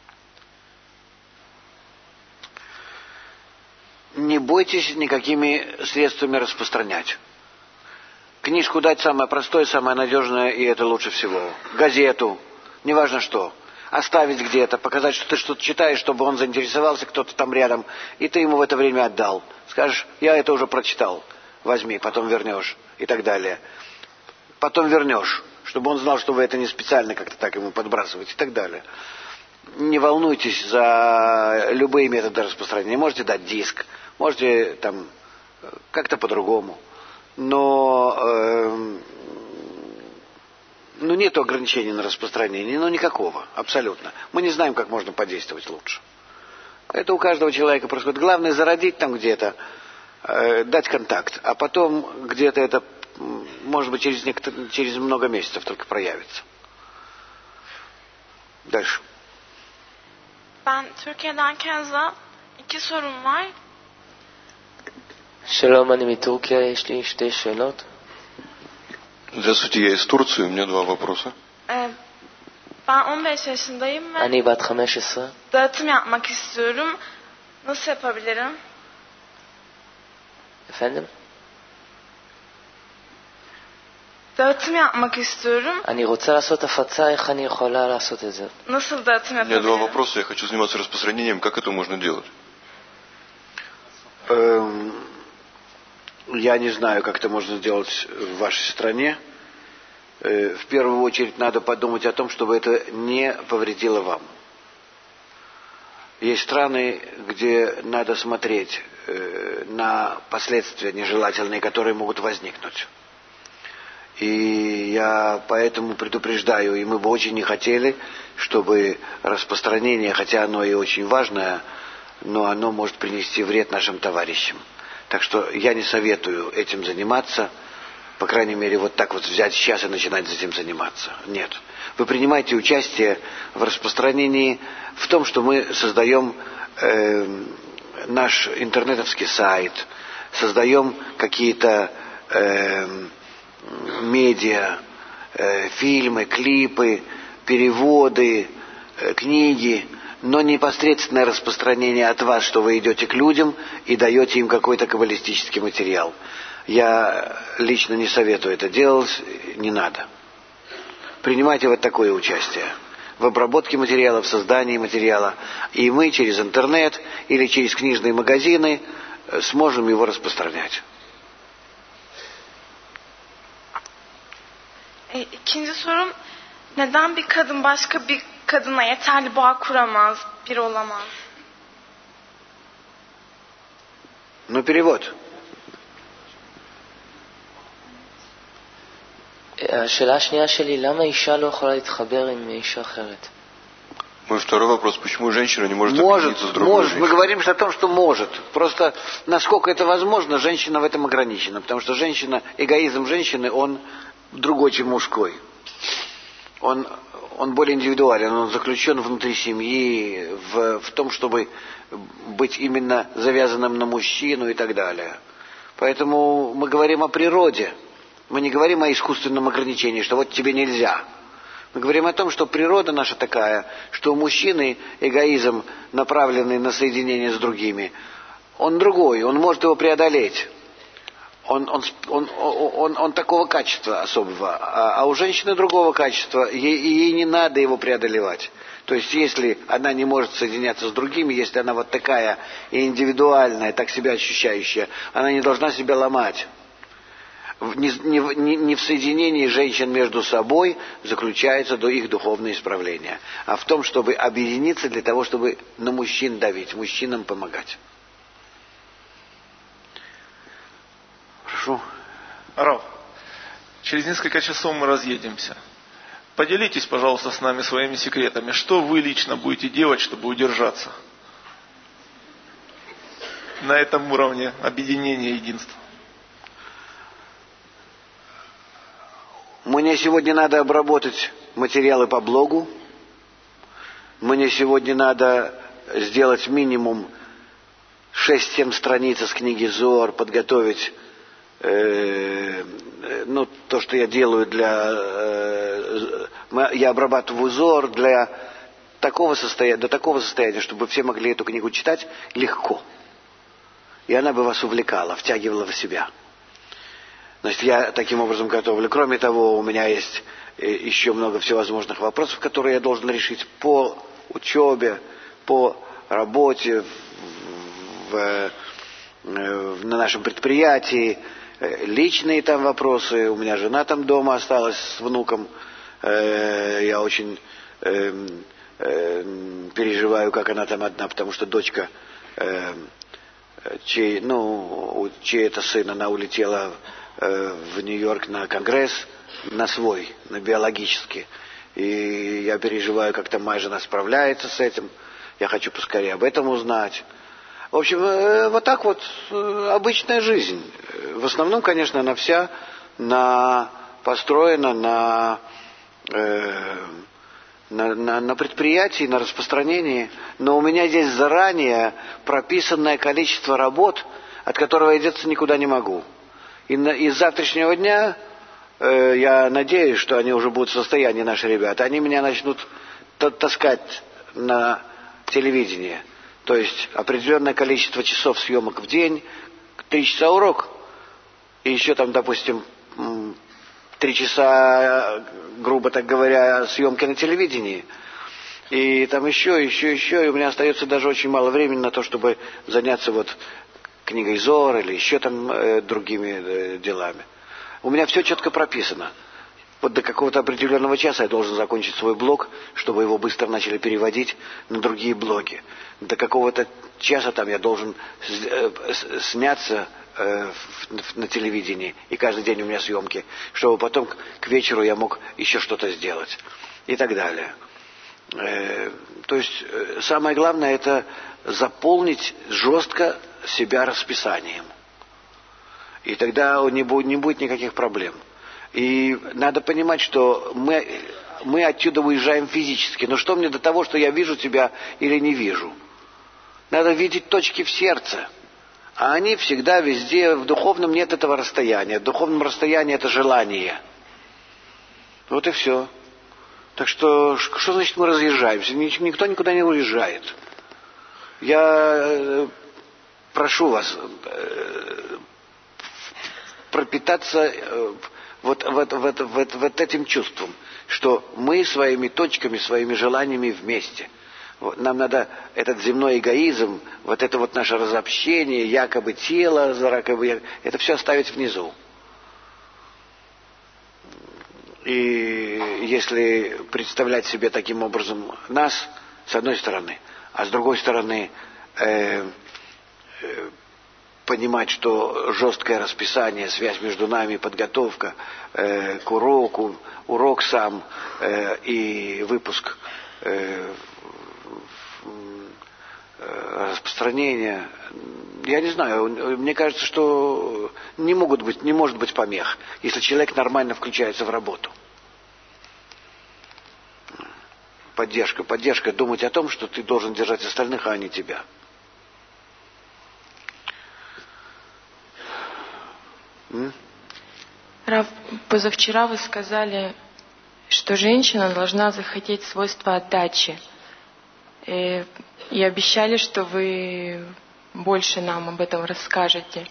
Не бойтесь никакими средствами распространять. Книжку дать самое простое, самое надежное, и это лучше всего. Газету, неважно что. Оставить где-то, показать, что ты что-то читаешь, чтобы он заинтересовался, кто-то там рядом, и ты ему в это время отдал. Скажешь, я это уже прочитал, возьми, потом вернешь, и так далее. Потом вернешь, чтобы он знал, что вы это не специально как-то так ему подбрасываете, и так далее. Не волнуйтесь за любые методы распространения. Можете дать диск, можете там как-то по-другому, но... Э, Ну, нет ограничений на распространение, ну, никакого, абсолютно. Мы не знаем, как можно подействовать лучше. Это у каждого человека происходит. Главное, зародить там где-то, э, дать контакт, а потом где-то это, может быть, через, некотор- через много месяцев только проявится. Дальше. Ben Türkiye'den Kenza. İki sorum var. שלום, אני מטורקיה, יש לי שתי שאלות. Здравствуйте, я из Турции, у меня два вопроса. Ee, ben on beş yaşındayım ve אני בת חמש עשרה. dağıtım yapmak istiyorum. Nasıl yapabilirim? Efendim? Dağıtım yapmak istiyorum. אני רוצה לעשות הפצה, איך אני יכולה לעשות את זה? Nasıl dağıtım У меня два yapabilirim? вопроса, я хочу заниматься распространением, как это можно делать? Эм, я не знаю, как это можно сделать в вашей стране. Э, в первую очередь надо подумать о том, чтобы это не повредило вам. Есть страны, где надо смотреть э, на последствия нежелательные, которые могут возникнуть. И я поэтому предупреждаю, и мы бы очень не хотели, чтобы распространение, хотя оно и очень важное, но оно может принести вред нашим товарищам. Так что я не советую этим заниматься, по крайней мере, вот так вот взять сейчас и начинать этим заниматься. Нет. Вы принимаете участие в распространении, в том, что мы создаем э, наш интернетовский сайт, создаем какие-то э, медиа, э, фильмы, клипы, переводы, э, книги, но непосредственное распространение от вас, что вы идете к людям и даете им какой-то каббалистический материал. Я лично не советую это делать, не надо. Принимайте вот такое участие в обработке материала, в создании материала, и мы через интернет или через книжные магазины сможем его распространять. İkinci sorum, neden bir kadın başka bir kadına yeterli bağ kuramaz, bir olamaz? Ну, перевод. השאלה השנייה שלי, למה אישה לא יכולה להתחבר עם אישה אחרת? Мой второй вопрос, почему женщина не может Может, объединиться с другой может. женщиной? Мы говорим о том, что может. Просто насколько это возможно, женщина в этом ограничена. Потому что женщина, эгоизм женщины, он другой, чем мужской. Он, он более индивидуален, он заключен внутри семьи, в, в том, чтобы быть именно завязанным на мужчину и так далее. Поэтому мы говорим о природе. Мы не говорим о искусственном ограничении, что вот тебе нельзя. Мы говорим о том, что природа наша такая, что у мужчины эгоизм, направленный на соединение с другими, он другой, он может его преодолеть. Он, он, он, он, он такого качества особого. А, а у женщины другого качества, ей, ей не надо его преодолевать. То есть, если она не может соединяться с другими, если она вот такая индивидуальная, так себя ощущающая, она не должна себя ломать. Не, не, не в соединении женщин между собой заключается до их духовное исправление, а в том, чтобы объединиться для того, чтобы на мужчин давить, мужчинам помогать. Хорошо. Рав, через несколько часов мы разъедемся. Поделитесь, пожалуйста, с нами своими секретами. Что вы лично будете делать, чтобы удержаться на этом уровне объединения и единства? Мне сегодня надо обработать материалы по блогу. Мне сегодня надо сделать минимум шесть-семь страниц из книги Зоар, подготовить э, ну, то, что я делаю для... Э, я обрабатываю Зоар для такого состояния, до такого состояния, чтобы все могли эту книгу читать легко. И она бы вас увлекала, втягивала в себя. Значит, я таким образом готовлю. Кроме того, у меня есть еще много всевозможных вопросов, которые я должен решить по учебе, по работе в, в, на нашем предприятии. Личные там вопросы. У меня жена там дома осталась с внуком. Я очень переживаю, как она там одна, потому что дочка, чей, ну, чей-то сын, она улетела в Нью-Йорк на конгресс, на свой, на биологический. И я переживаю, как там моя жена справляется с этим. Я хочу поскорее об этом узнать. В общем, вот так вот обычная жизнь. В основном, конечно, она вся на, построена на, э, на, на, на предприятии, на распространении. Но у меня здесь заранее прописанное количество работ, от которого я деться никуда не могу. И, на, и с завтрашнего дня э, я надеюсь, что они уже будут в состоянии, наши ребята. Они меня начнут таскать на телевидение. То есть определенное количество часов съемок в день, три часа урок, и еще там, допустим, три часа, грубо так говоря, съемки на телевидении. И там еще, еще, еще, и у меня остается даже очень мало времени на то, чтобы заняться вот книгой Зоар или еще там э, другими э, делами. У меня все четко прописано. Вот до какого-то определенного часа я должен закончить свой блог, чтобы его быстро начали переводить на другие блоги. До какого-то часа там я должен э, сняться э, в, на телевидении, и каждый день у меня съемки, чтобы потом к, к вечеру я мог еще что-то сделать. И так далее. Э, то есть э, самое главное — это заполнить жестко себя расписанием. И тогда не будет, не будет никаких проблем. И надо понимать, что мы, мы отсюда уезжаем физически. Но что мне до того, что я вижу тебя или не вижу? Надо видеть точки в сердце. А они всегда везде, в духовном нет этого расстояния. В духовном расстоянии это желание. Вот и все. Так что, что значит мы разъезжаемся? Никто никуда не уезжает. Я прошу вас пропитаться вот, вот, вот, вот, вот этим чувством, что мы своими точками, своими желаниями вместе. Вот, нам надо этот земной эгоизм, вот это вот наше разобщение, якобы тело, якобы, это все оставить внизу. И если представлять себе таким образом нас, с одной стороны, а с другой стороны, э, э, понимать, что жесткое расписание, связь между нами, подготовка э, к уроку, урок сам э, и выпуск э, э, распространения, я не знаю, мне кажется, что не могут быть, не может быть помех, если человек нормально включается в работу. Поддержка, поддержка, думать о том, что ты должен держать остальных, а не тебя. М? Рав, позавчера вы сказали, что женщина должна захотеть свойства отдачи. И, и обещали, что вы больше нам об этом расскажете.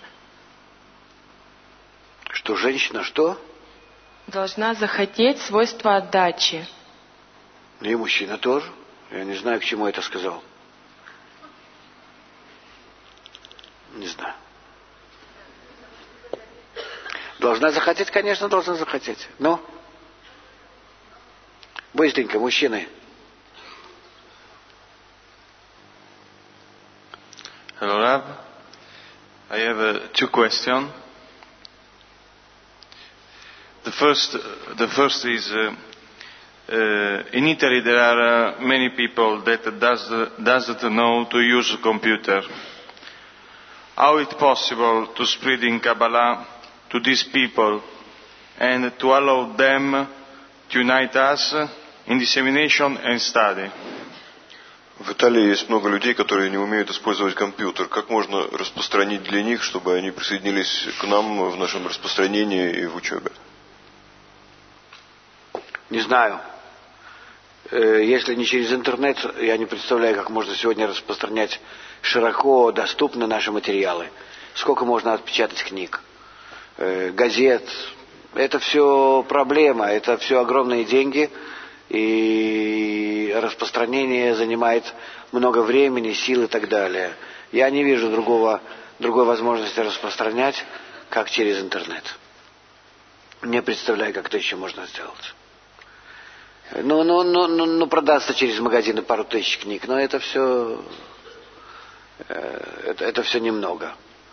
Что женщина что? Должна захотеть свойства отдачи. И мужчина тоже. Я не знаю, к чему это сказал. Не знаю. Должна захотеть, конечно, должна захотеть. Но быстренько, мужчины. Hello, Rav. I have uh, two questions. The first, the first is, uh, uh, in Italy there are uh, many people that does doesn't know to use a computer. How is it possible to spreading Kabbalah to these people and to allow them to unite us in dissemination and study? В Италии есть много людей, которые не умеют использовать компьютер. Как можно распространить для них, чтобы они присоединились к нам в нашем распространении и в учебе? Не знаю. Если не через интернет, я не представляю, как можно сегодня распространять широко доступны наши материалы. Сколько можно отпечатать книг, газет. Это все проблема, это все огромные деньги. И распространение занимает много времени, сил и так далее. Я не вижу другого, другой возможности распространять, как через интернет. Не представляю, как это еще можно сделать. Ну, ну, ну, ну, ну продастся через магазины пару тысяч книг, но это все, это, это все немного.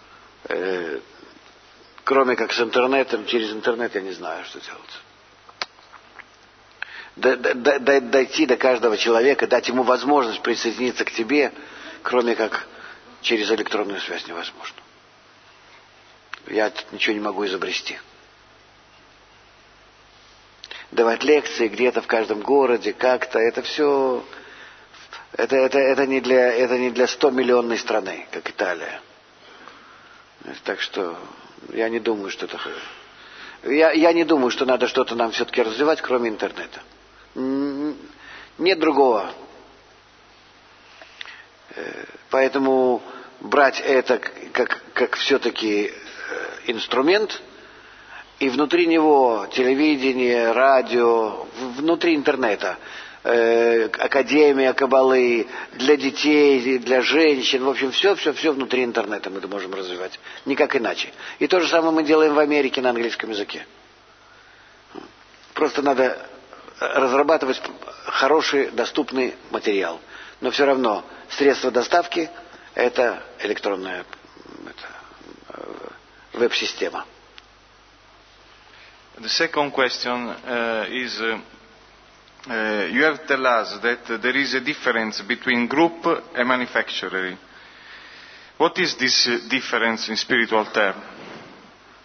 Кроме как с интернетом, через интернет я не знаю, что делать. Дойти до каждого человека, дать ему возможность присоединиться к тебе, кроме как через электронную связь, невозможно. Я ничего не могу изобрести. Давать лекции где-то в каждом городе, как-то, это все, это, это, это не для, это не для стомиллионной страны, как Италия. Так что я не думаю, что это... Я, я не думаю, что надо что-то нам все-таки развивать, кроме интернета. Нет другого. Поэтому брать это как, как все-таки инструмент, и внутри него телевидение, радио, внутри интернета, академия Каббалы, для детей, для женщин, в общем, все-все-все внутри интернета мы это можем развивать. Никак иначе. И то же самое мы делаем в Америке на английском языке. Просто надо разрабатывать хороший, доступный материал. Но все равно средство доставки – это электронная это, веб-система. The second question uh, is, uh, uh, you have tell us that uh, there is a difference between group and manufacturing. What is this uh, difference in spiritual terms?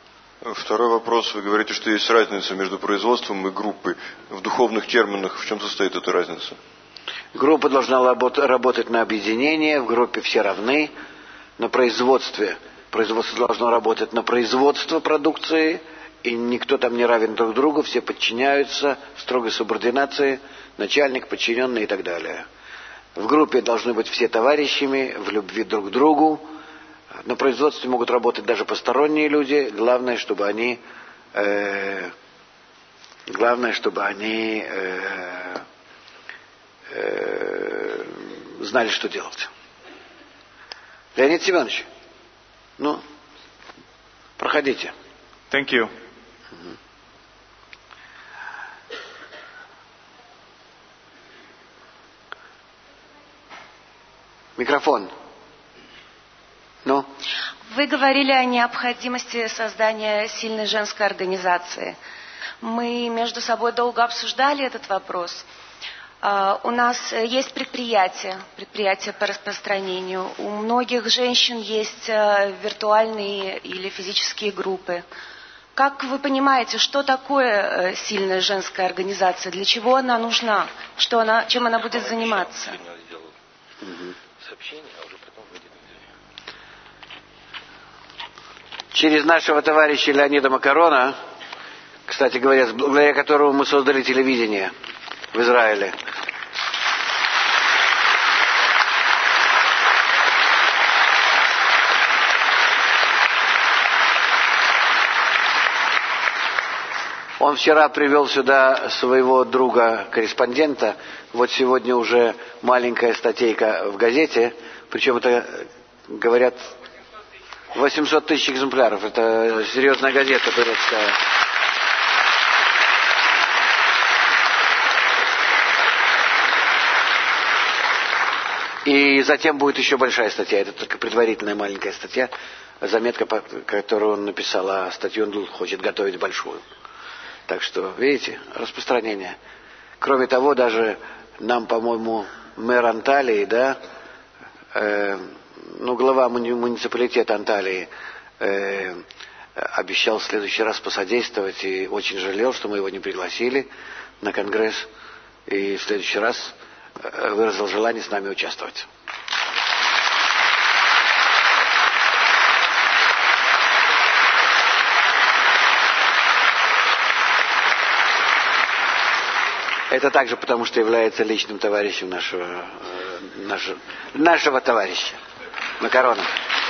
Второй вопрос. Вы говорите, что есть разница между производством и группой. В духовных терминах в чем состоит эта разница? Группа должна работать на объединение, в группе все равны. На производстве. Производство должно работать на производство продукции, и никто там не равен друг другу, все подчиняются, строгой субординации, начальник, подчиненный и так далее. В группе должны быть все товарищами, в любви друг к другу. На производстве могут работать даже посторонние люди. Главное, чтобы они, э, главное, чтобы они э, э, знали, что делать. Леонид Семенович, ну, проходите. Thank you. Микрофон. Ну? Вы говорили о необходимости создания сильной женской организации. Мы между собой долго обсуждали этот вопрос. У нас есть предприятия, предприятия по распространению. У многих женщин есть виртуальные или физические группы. Как вы понимаете, что такое сильная женская организация? Для чего она нужна? Что она, чем она будет заниматься? Через нашего товарища Леонида Макарона, кстати говоря, благодаря которому мы создали телевидение в Израиле. Он вчера привел сюда своего друга-корреспондента. Вот сегодня уже маленькая статейка в газете. Причем это, говорят, восемьсот тысяч экземпляров. Это серьезная газета турецкая. И затем будет еще большая статья. Это только предварительная маленькая статья. Заметка, которую он написал, а статью он хочет готовить большую. Так что, видите, распространение. Кроме того, даже нам, по-моему, мэр Анталии, да, э, ну, глава муни- муниципалитета Анталии э, обещал в следующий раз посодействовать и очень жалел, что мы его не пригласили на конгресс. И в следующий раз э, выразил желание с нами участвовать. Это также потому, что является личным товарищем нашего, э, нашего, нашего товарища Макарона.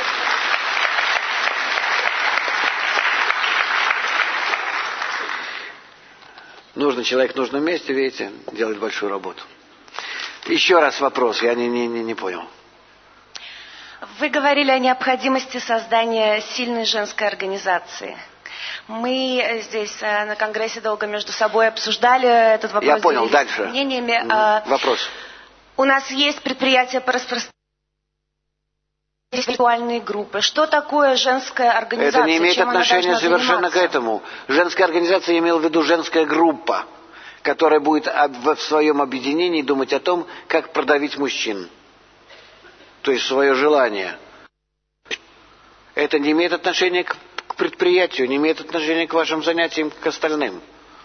Нужный человек в нужном месте, видите, делает большую работу. Еще раз вопрос, я не, не, не, не понял. Вы говорили о необходимости создания сильной женской организации. Мы здесь на Конгрессе долго между собой обсуждали этот вопрос. Я понял, дальше. Мнениями. Вопрос. У нас есть предприятия по распространению, есть виртуальные группы. Что такое женская организация? Это не имеет Чем отношения совершенно к этому. Женская организация имела в виду женская группа, которая будет в своем объединении думать о том, как продавить мужчин. То есть свое желание. Это не имеет отношения к предприятию, не имеет отношения к вашим занятиям, к остальным.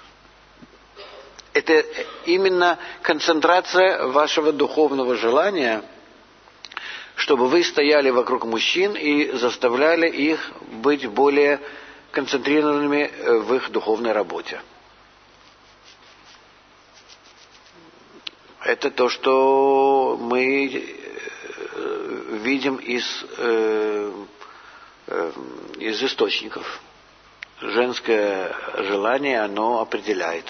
Это именно концентрация вашего духовного желания, чтобы вы стояли вокруг мужчин и заставляли их быть более концентрированными в их духовной работе. Это то, что мы видим из э, из источников. Женское желание, оно определяет.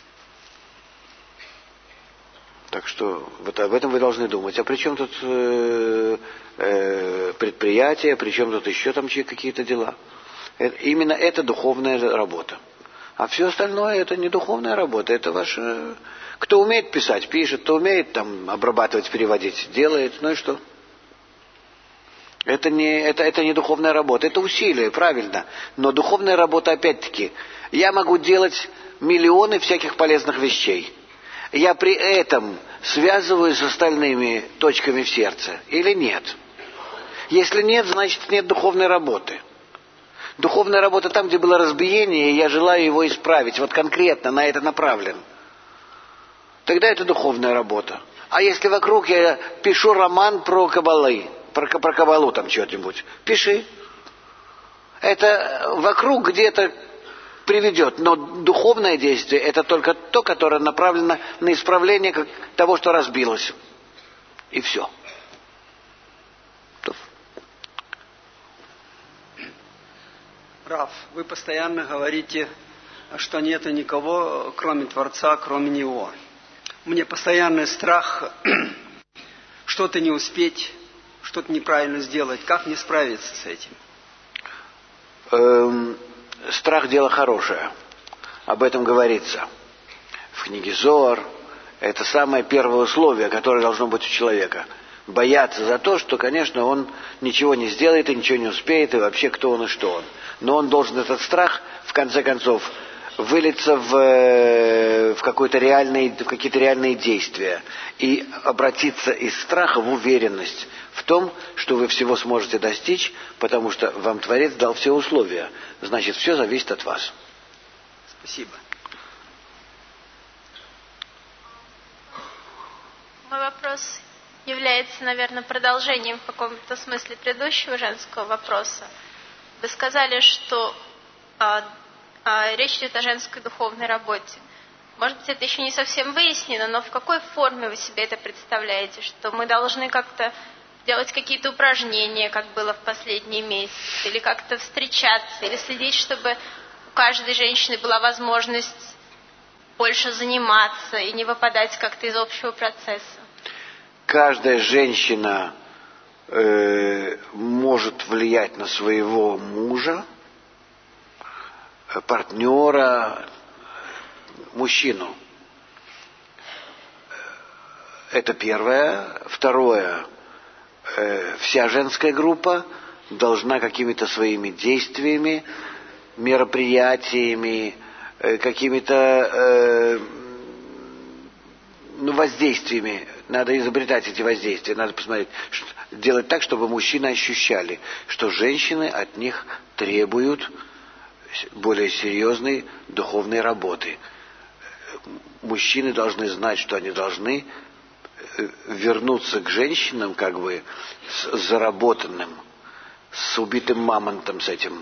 Так что вот об этом вы должны думать. А при чем тут э, э, предприятия, при чем тут еще там какие-то дела? Это, именно это духовная работа. А все остальное это не духовная работа, это ваше... Кто умеет писать, пишет, кто умеет там обрабатывать, переводить, делает, ну и что? Это не, это, это не духовная работа, это усилие, правильно. Но духовная работа, опять-таки, я могу делать миллионы всяких полезных вещей. Я при этом связываюсь с остальными точками в сердце или нет? Если нет, значит нет духовной работы. Духовная работа там, где было разбиение, и я желаю его исправить. Вот конкретно на это направлен. Тогда это духовная работа. А если вокруг я пишу роман про кабалы, про, про кабалу там что-нибудь, пиши. Это вокруг где-то приведет. Но духовное действие это только то, которое направлено на исправление того, что разбилось. И все. Рав, вы постоянно говорите, что нет никого, кроме Творца, кроме Него. Мне постоянный страх что-то не успеть, что-то неправильно сделать. Как мне справиться с этим? Эм, страх – дело хорошее. Об этом говорится в книге Зоар. Это самое первое условие, которое должно быть у человека. Бояться за то, что, конечно, он ничего не сделает и ничего не успеет, и вообще кто он и что он. Но он должен этот страх, в конце концов, вылиться в, в, какой-то реальный, в какие-то реальные действия и обратиться из страха в уверенность в том, что вы всего сможете достичь, потому что вам Творец дал все условия. Значит, все зависит от вас. Спасибо. Мой вопрос является, наверное, продолжением в каком-то смысле предыдущего женского вопроса. Вы сказали, что а, а, речь идет о женской духовной работе. Может быть, это еще не совсем выяснено, но в какой форме вы себе это представляете? Что мы должны как-то делать какие-то упражнения, как было в последние месяцы, или как-то встречаться, или следить, чтобы у каждой женщины была возможность больше заниматься и не выпадать как-то из общего процесса? Каждая женщина э, может влиять на своего мужа, партнера, мужчину. Это первое. Второе. Э, вся женская группа должна какими-то своими действиями, мероприятиями, э, какими-то э, ну, воздействиями. Надо изобретать эти воздействия, надо посмотреть, делать так, чтобы мужчины ощущали, что женщины от них требуют более серьезной духовной работы. Мужчины должны знать, что они должны вернуться к женщинам как бы с заработанным, с убитым мамонтом, с этим.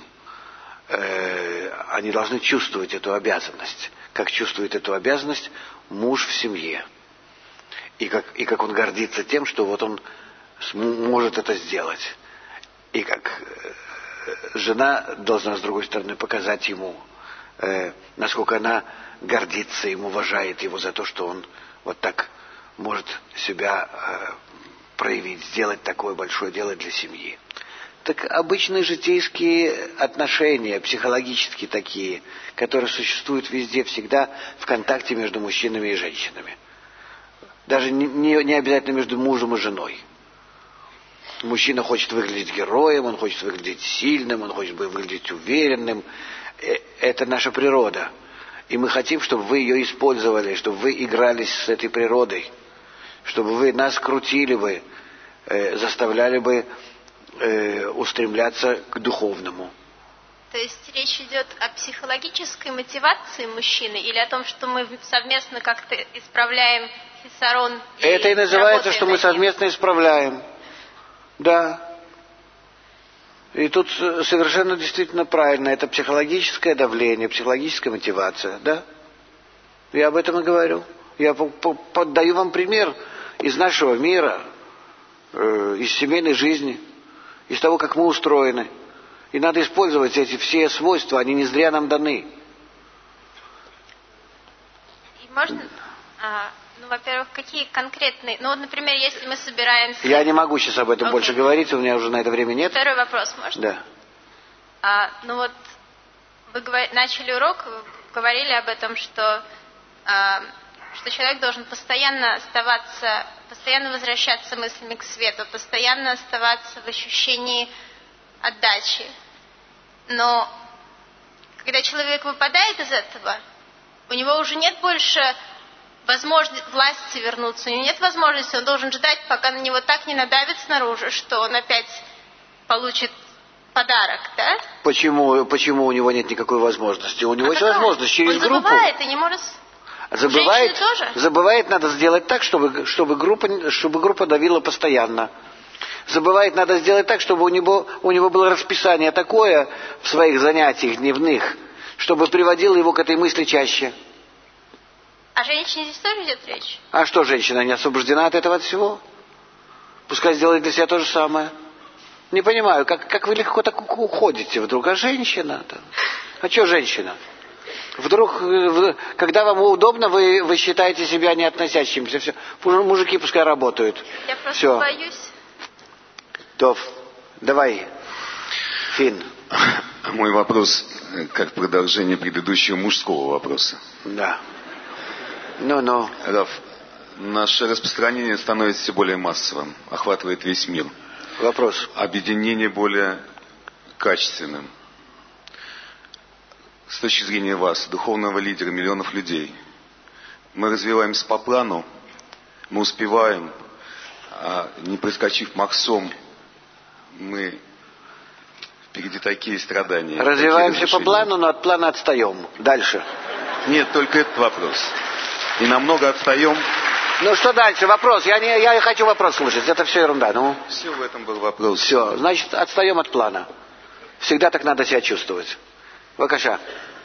Они должны чувствовать эту обязанность. Как чувствует эту обязанность муж в семье. И как, и как он гордится тем, что вот он может это сделать. И как жена должна, с другой стороны, показать ему, э, насколько она гордится им, уважает его за то, что он вот так может себя э, проявить, сделать такое большое дело для семьи. Так обычные житейские отношения, психологические такие, которые существуют везде, всегда в контакте между мужчинами и женщинами. Даже не, не, не обязательно между мужем и женой. Мужчина хочет выглядеть героем, он хочет выглядеть сильным, он хочет выглядеть уверенным. Это наша природа. И мы хотим, чтобы вы ее использовали, чтобы вы игрались с этой природой, чтобы вы нас крутили бы, э, заставляли бы э, устремляться к духовному. То есть речь идет о психологической мотивации мужчины или о том, что мы совместно как-то исправляем хисарон? И это и называется, что мы совместно исправляем. Да. И тут совершенно действительно правильно. Это психологическое давление, психологическая мотивация. Да. Я об этом и говорю. Я поддаю вам пример из нашего мира, э, из семейной жизни, из того, как мы устроены. И надо использовать эти все свойства, они не зря нам даны. И можно, а, ну, во-первых, какие конкретные, ну, вот, например, если мы собираемся... Я не могу сейчас об этом okay. больше говорить, у меня уже на это время нет. Второй вопрос, можно? Да. А, ну вот, вы говор... начали урок, вы говорили об этом, что, а, что человек должен постоянно оставаться, постоянно возвращаться мыслями к свету, постоянно оставаться в ощущении отдачи. Но когда человек выпадает из этого, у него уже нет больше возможности власти вернуться, у него нет возможности, он должен ждать, пока на него так не надавит снаружи, что он опять получит подарок, да? Почему, почему у него нет никакой возможности? У него А есть какая? возможность через Он группу. забывает и не может... Забывает, Женщины тоже? забывает надо сделать так, чтобы, чтобы, группа, чтобы группа давила постоянно. Забывает надо сделать так, чтобы у него, у него было расписание такое в своих занятиях дневных, чтобы приводило его к этой мысли чаще. О женщине здесь тоже идет речь? А что, женщина не освобождена от этого от всего? Пускай сделает для себя то же самое. Не понимаю, как, как вы легко так уходите вдруг. А женщина? -то? А что женщина? Вдруг, когда вам удобно, вы, вы считаете себя не относящимся. Все. Мужики пускай работают. Я просто Все. боюсь. Тов, давай, Фин. Мой вопрос как продолжение предыдущего мужского вопроса. Да. Ну-ну. Раф, наше распространение становится все более массовым, охватывает весь мир. Вопрос. Объединение более качественным. С точки зрения вас, духовного лидера миллионов людей, мы развиваемся по плану, мы успеваем, а не проскочив махсом, мы впереди такие страдания. Развиваемся такие по плану, но от плана отстаем. Дальше. Нет, только этот вопрос. И намного отстаем. Ну что дальше? Вопрос. Я не, я хочу вопрос слушать. Это все ерунда. Ну. Все в этом был вопрос. Все. Значит, отстаем от плана. Всегда так надо себя чувствовать. בבקשה.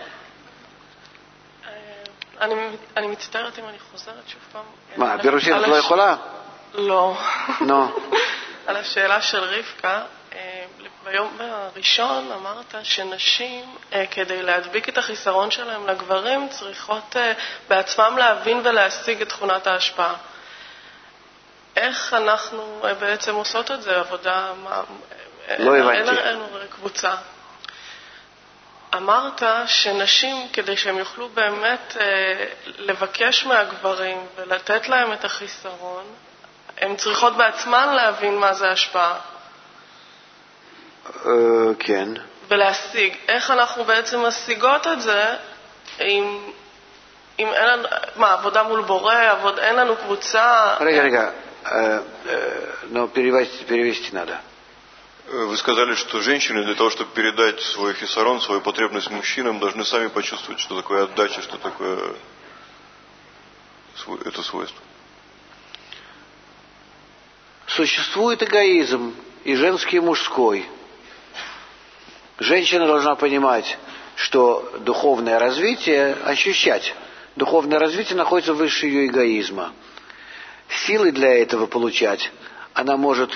אני, אני מצטערת אם אני חוזרת שוב פעם. מה, ברוסית את לא יכולה? לא. נו. על השאלה של רבקה, ביום הראשון אמרת שנשים, כדי להדביק את החיסרון שלהם לגברים, צריכות בעצמם להבין ולהשיג את תכונת ההשפעה. איך אנחנו בעצם עושות את זה? עבודה... לא הבנתי. אין לנו קבוצה. אמרת שנשים, כדי שהם יוכלו באמת לבקש מהגברים ולתת להם את החיסרון, הן צריכות בעצמן להבין מה זה השפעה. כן. ולהשיג. איך אנחנו בעצם משיגות את זה אם, אם אין לנו, מה, עבודה מול בורא, עבוד, אין לנו קבוצה... רגע, רגע. Но перевести, перевести надо. Вы сказали, что женщины для того, чтобы передать свой хисарон, свою потребность мужчинам, должны сами почувствовать, что такое отдача, что такое это свойство. Существует эгоизм, и женский, и мужской. Женщина должна понимать, что духовное развитие, ощущать, духовное развитие находится выше ее эгоизма. Силы для этого получать она может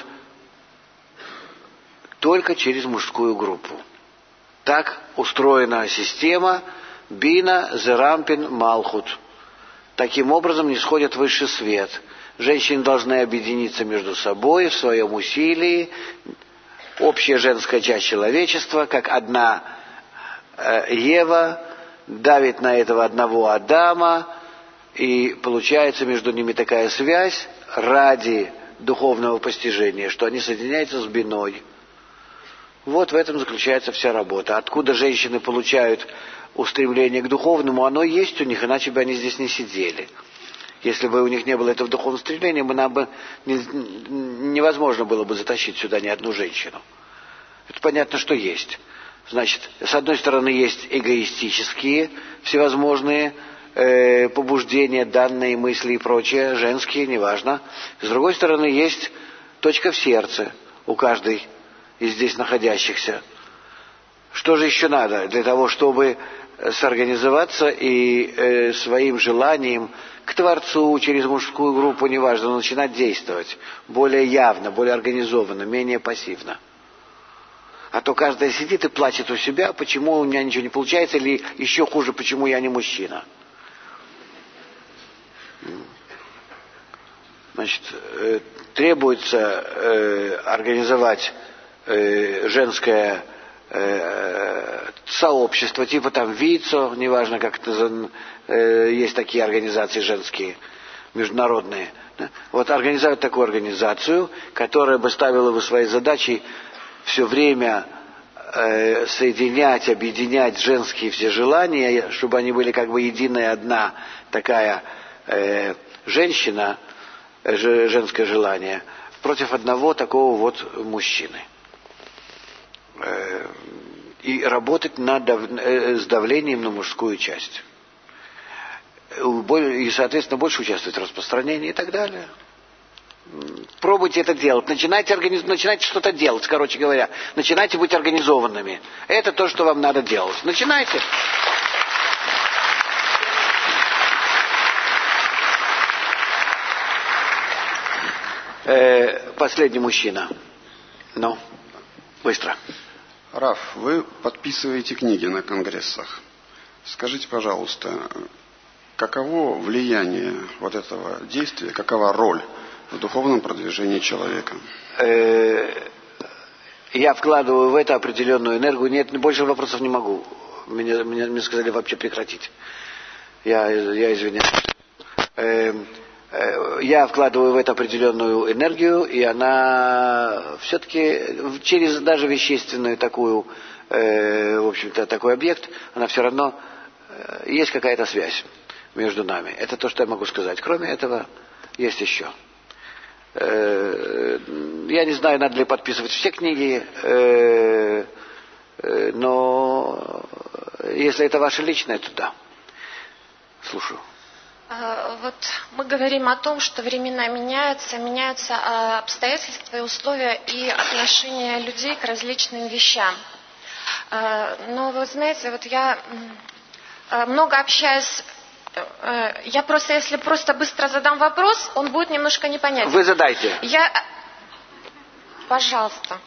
только через мужскую группу. Так устроена система Бина, Зерампин, Малхут. Таким образом нисходит высший свет. Женщины должны объединиться между собой в своем усилии. Общая женская часть человечества, как одна э, Ева, давит на этого одного Адама, и получается между ними такая связь ради духовного постижения, что они соединяются с Биной. Вот в этом заключается вся работа. Откуда женщины получают устремление к духовному, оно есть у них, иначе бы они здесь не сидели. Если бы у них не было этого духовного стремления, нам бы не, невозможно было бы затащить сюда ни одну женщину. Это понятно, что есть. Значит, с одной стороны есть эгоистические всевозможные э, побуждения, данные, мысли и прочее, женские, неважно. С другой стороны есть точка в сердце у каждой из здесь находящихся. Что же еще надо для того, чтобы сорганизоваться и э, своим желанием к Творцу через мужскую группу, неважно, начинать действовать более явно, более организованно, менее пассивно? А то каждая сидит и плачет у себя, почему у меня ничего не получается, или еще хуже, почему я не мужчина. Значит, э, требуется э, организовать э, женское э, сообщество, типа там ВИЦО, неважно, как это, э, есть такие организации женские, международные. Да? Вот организовать такую организацию, которая бы ставила бы своей задачей все время э, соединять, объединять женские все желания, чтобы они были как бы единая одна такая э, женщина, э, женское желание, против одного такого вот мужчины. Э, и работать над дав... с давлением на мужскую часть. И, соответственно, больше участвовать в распространении и так далее. Пробуйте это делать. Начинайте, организ... Начинайте что-то делать, короче говоря. Начинайте быть организованными. Это то, что вам надо делать. Начинайте. Э, последний мужчина. Ну, быстро. Раф, вы подписываете книги на конгрессах. Скажите, пожалуйста, каково влияние вот этого действия, какова роль в духовном продвижении человека? Э, я вкладываю в это определенную энергию. Нет, больше вопросов не могу. Мне, мне, мне сказали вообще прекратить. Я, я извиняюсь. Э, Я вкладываю в это определенную энергию, и она все-таки через даже вещественную такую, э, в общем-то, такой объект, она все равно э, есть какая-то связь между нами. Это то, что я могу сказать. Кроме этого, есть еще. Э, я не знаю, надо ли подписывать все книги, э, э, но если это ваше личное, то да. Слушаю. Вот мы говорим о том, что времена меняются, меняются обстоятельства и условия и отношения людей к различным вещам. Но вы знаете, вот я много общаюсь, я просто, если просто быстро задам вопрос, он будет немножко непонятен. Вы задайте. Я, пожалуйста.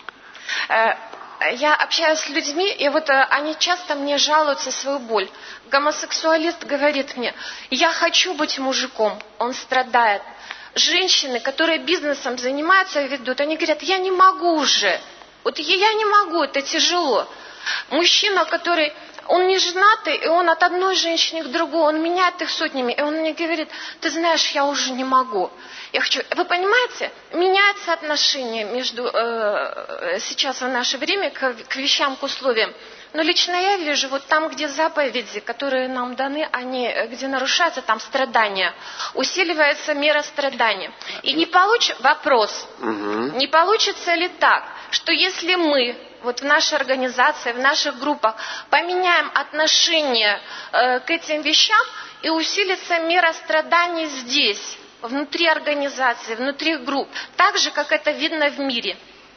Я общаюсь с людьми, и вот они часто мне жалуются свою боль. Гомосексуалист говорит мне: я хочу быть мужиком, он страдает. Женщины, которые бизнесом занимаются и ведут, они говорят: я не могу уже, вот я не могу, это тяжело. Мужчина, который, он не женатый, и он от одной женщины к другой, он меняет их сотнями, и он мне говорит: ты знаешь, я уже не могу. Я хочу, вы понимаете, меняется отношение между э, сейчас в наше время к, к вещам, к условиям. Но лично я вижу, вот там, где заповеди, которые нам даны, они, где нарушаются, там страдания, усиливается мера страдания. И не получится, вопрос, угу. не получится ли так, что если мы вот в нашей организации, в наших группах поменяем отношение э, к этим вещам, и усилится мера страданий здесь, внутри организации, внутри групп, так же, как это видно в мире?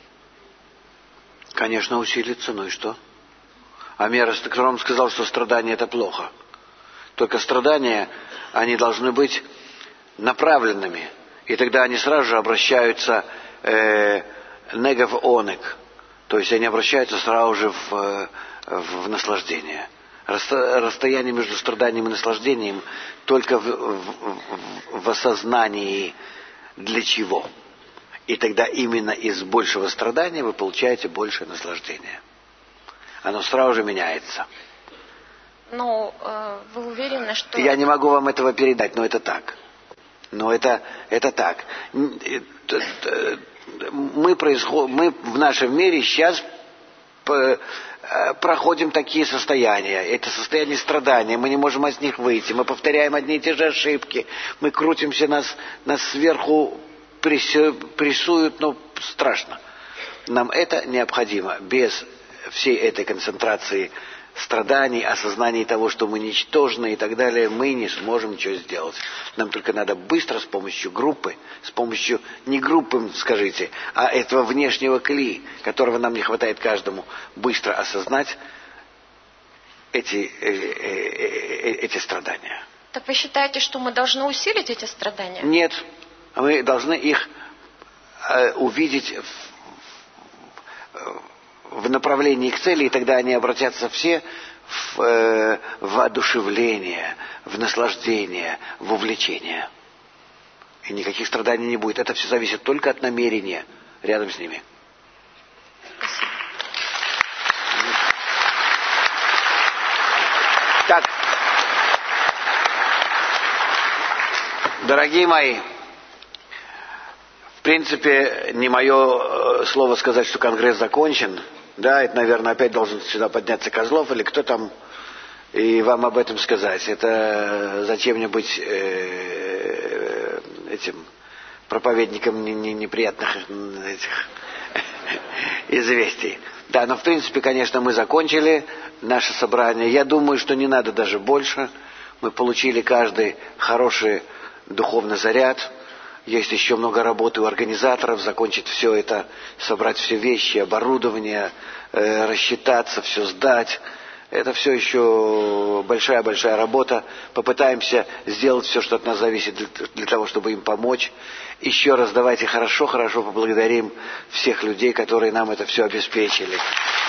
Конечно, усилится, ну и что? А мера, кто вам сказал, что страдания это плохо? Только страдания, они должны быть направленными. И тогда они сразу же обращаются э, негав онек. То есть они обращаются сразу же в, в, в наслаждение. Расстояние между страданием и наслаждением только в, в, в осознании для чего. И тогда именно из большего страдания вы получаете большее наслаждение. Оно сразу же меняется. Ну, э, вы уверены, что... Я не могу вам этого передать, но это так. Но это, это так. Мы, происход... мы в нашем мире сейчас проходим такие состояния. Это состояние страдания. Мы не можем от них выйти. Мы повторяем одни и те же ошибки. Мы крутимся, нас, нас сверху прессуют, но страшно. Нам это необходимо. Без всей этой концентрации страданий, осознания того, что мы ничтожны и так далее, мы не сможем ничего сделать. Нам только надо быстро с помощью группы, с помощью не группы, скажите, а этого внешнего кли, которого нам не хватает каждому, быстро осознать эти, э, э, э, эти страдания. Так вы считаете, что мы должны усилить эти страдания? Нет. Мы должны их э, увидеть в, в направлении к цели, и тогда они обратятся все в э, воодушевление, в наслаждение, в увлечение. И никаких страданий не будет. Это все зависит только от намерения рядом с ними. Так, дорогие мои, в принципе, не мое слово сказать, что Конгресс закончен. Да, это, наверное, опять должен сюда подняться Козлов или кто там, и вам об этом сказать. Это зачем мне быть э, этим проповедником неприятных этих известий. Да, но в принципе, конечно, мы закончили наше собрание. Я думаю, что не надо даже больше. Мы получили каждый хороший духовный заряд. Есть еще много работы у организаторов, закончить все это, собрать все вещи, оборудование, э, рассчитаться, все сдать. Это все еще большая-большая работа. Попытаемся сделать все, что от нас зависит, для, для того, чтобы им помочь. Еще раз давайте хорошо-хорошо поблагодарим всех людей, которые нам это все обеспечили.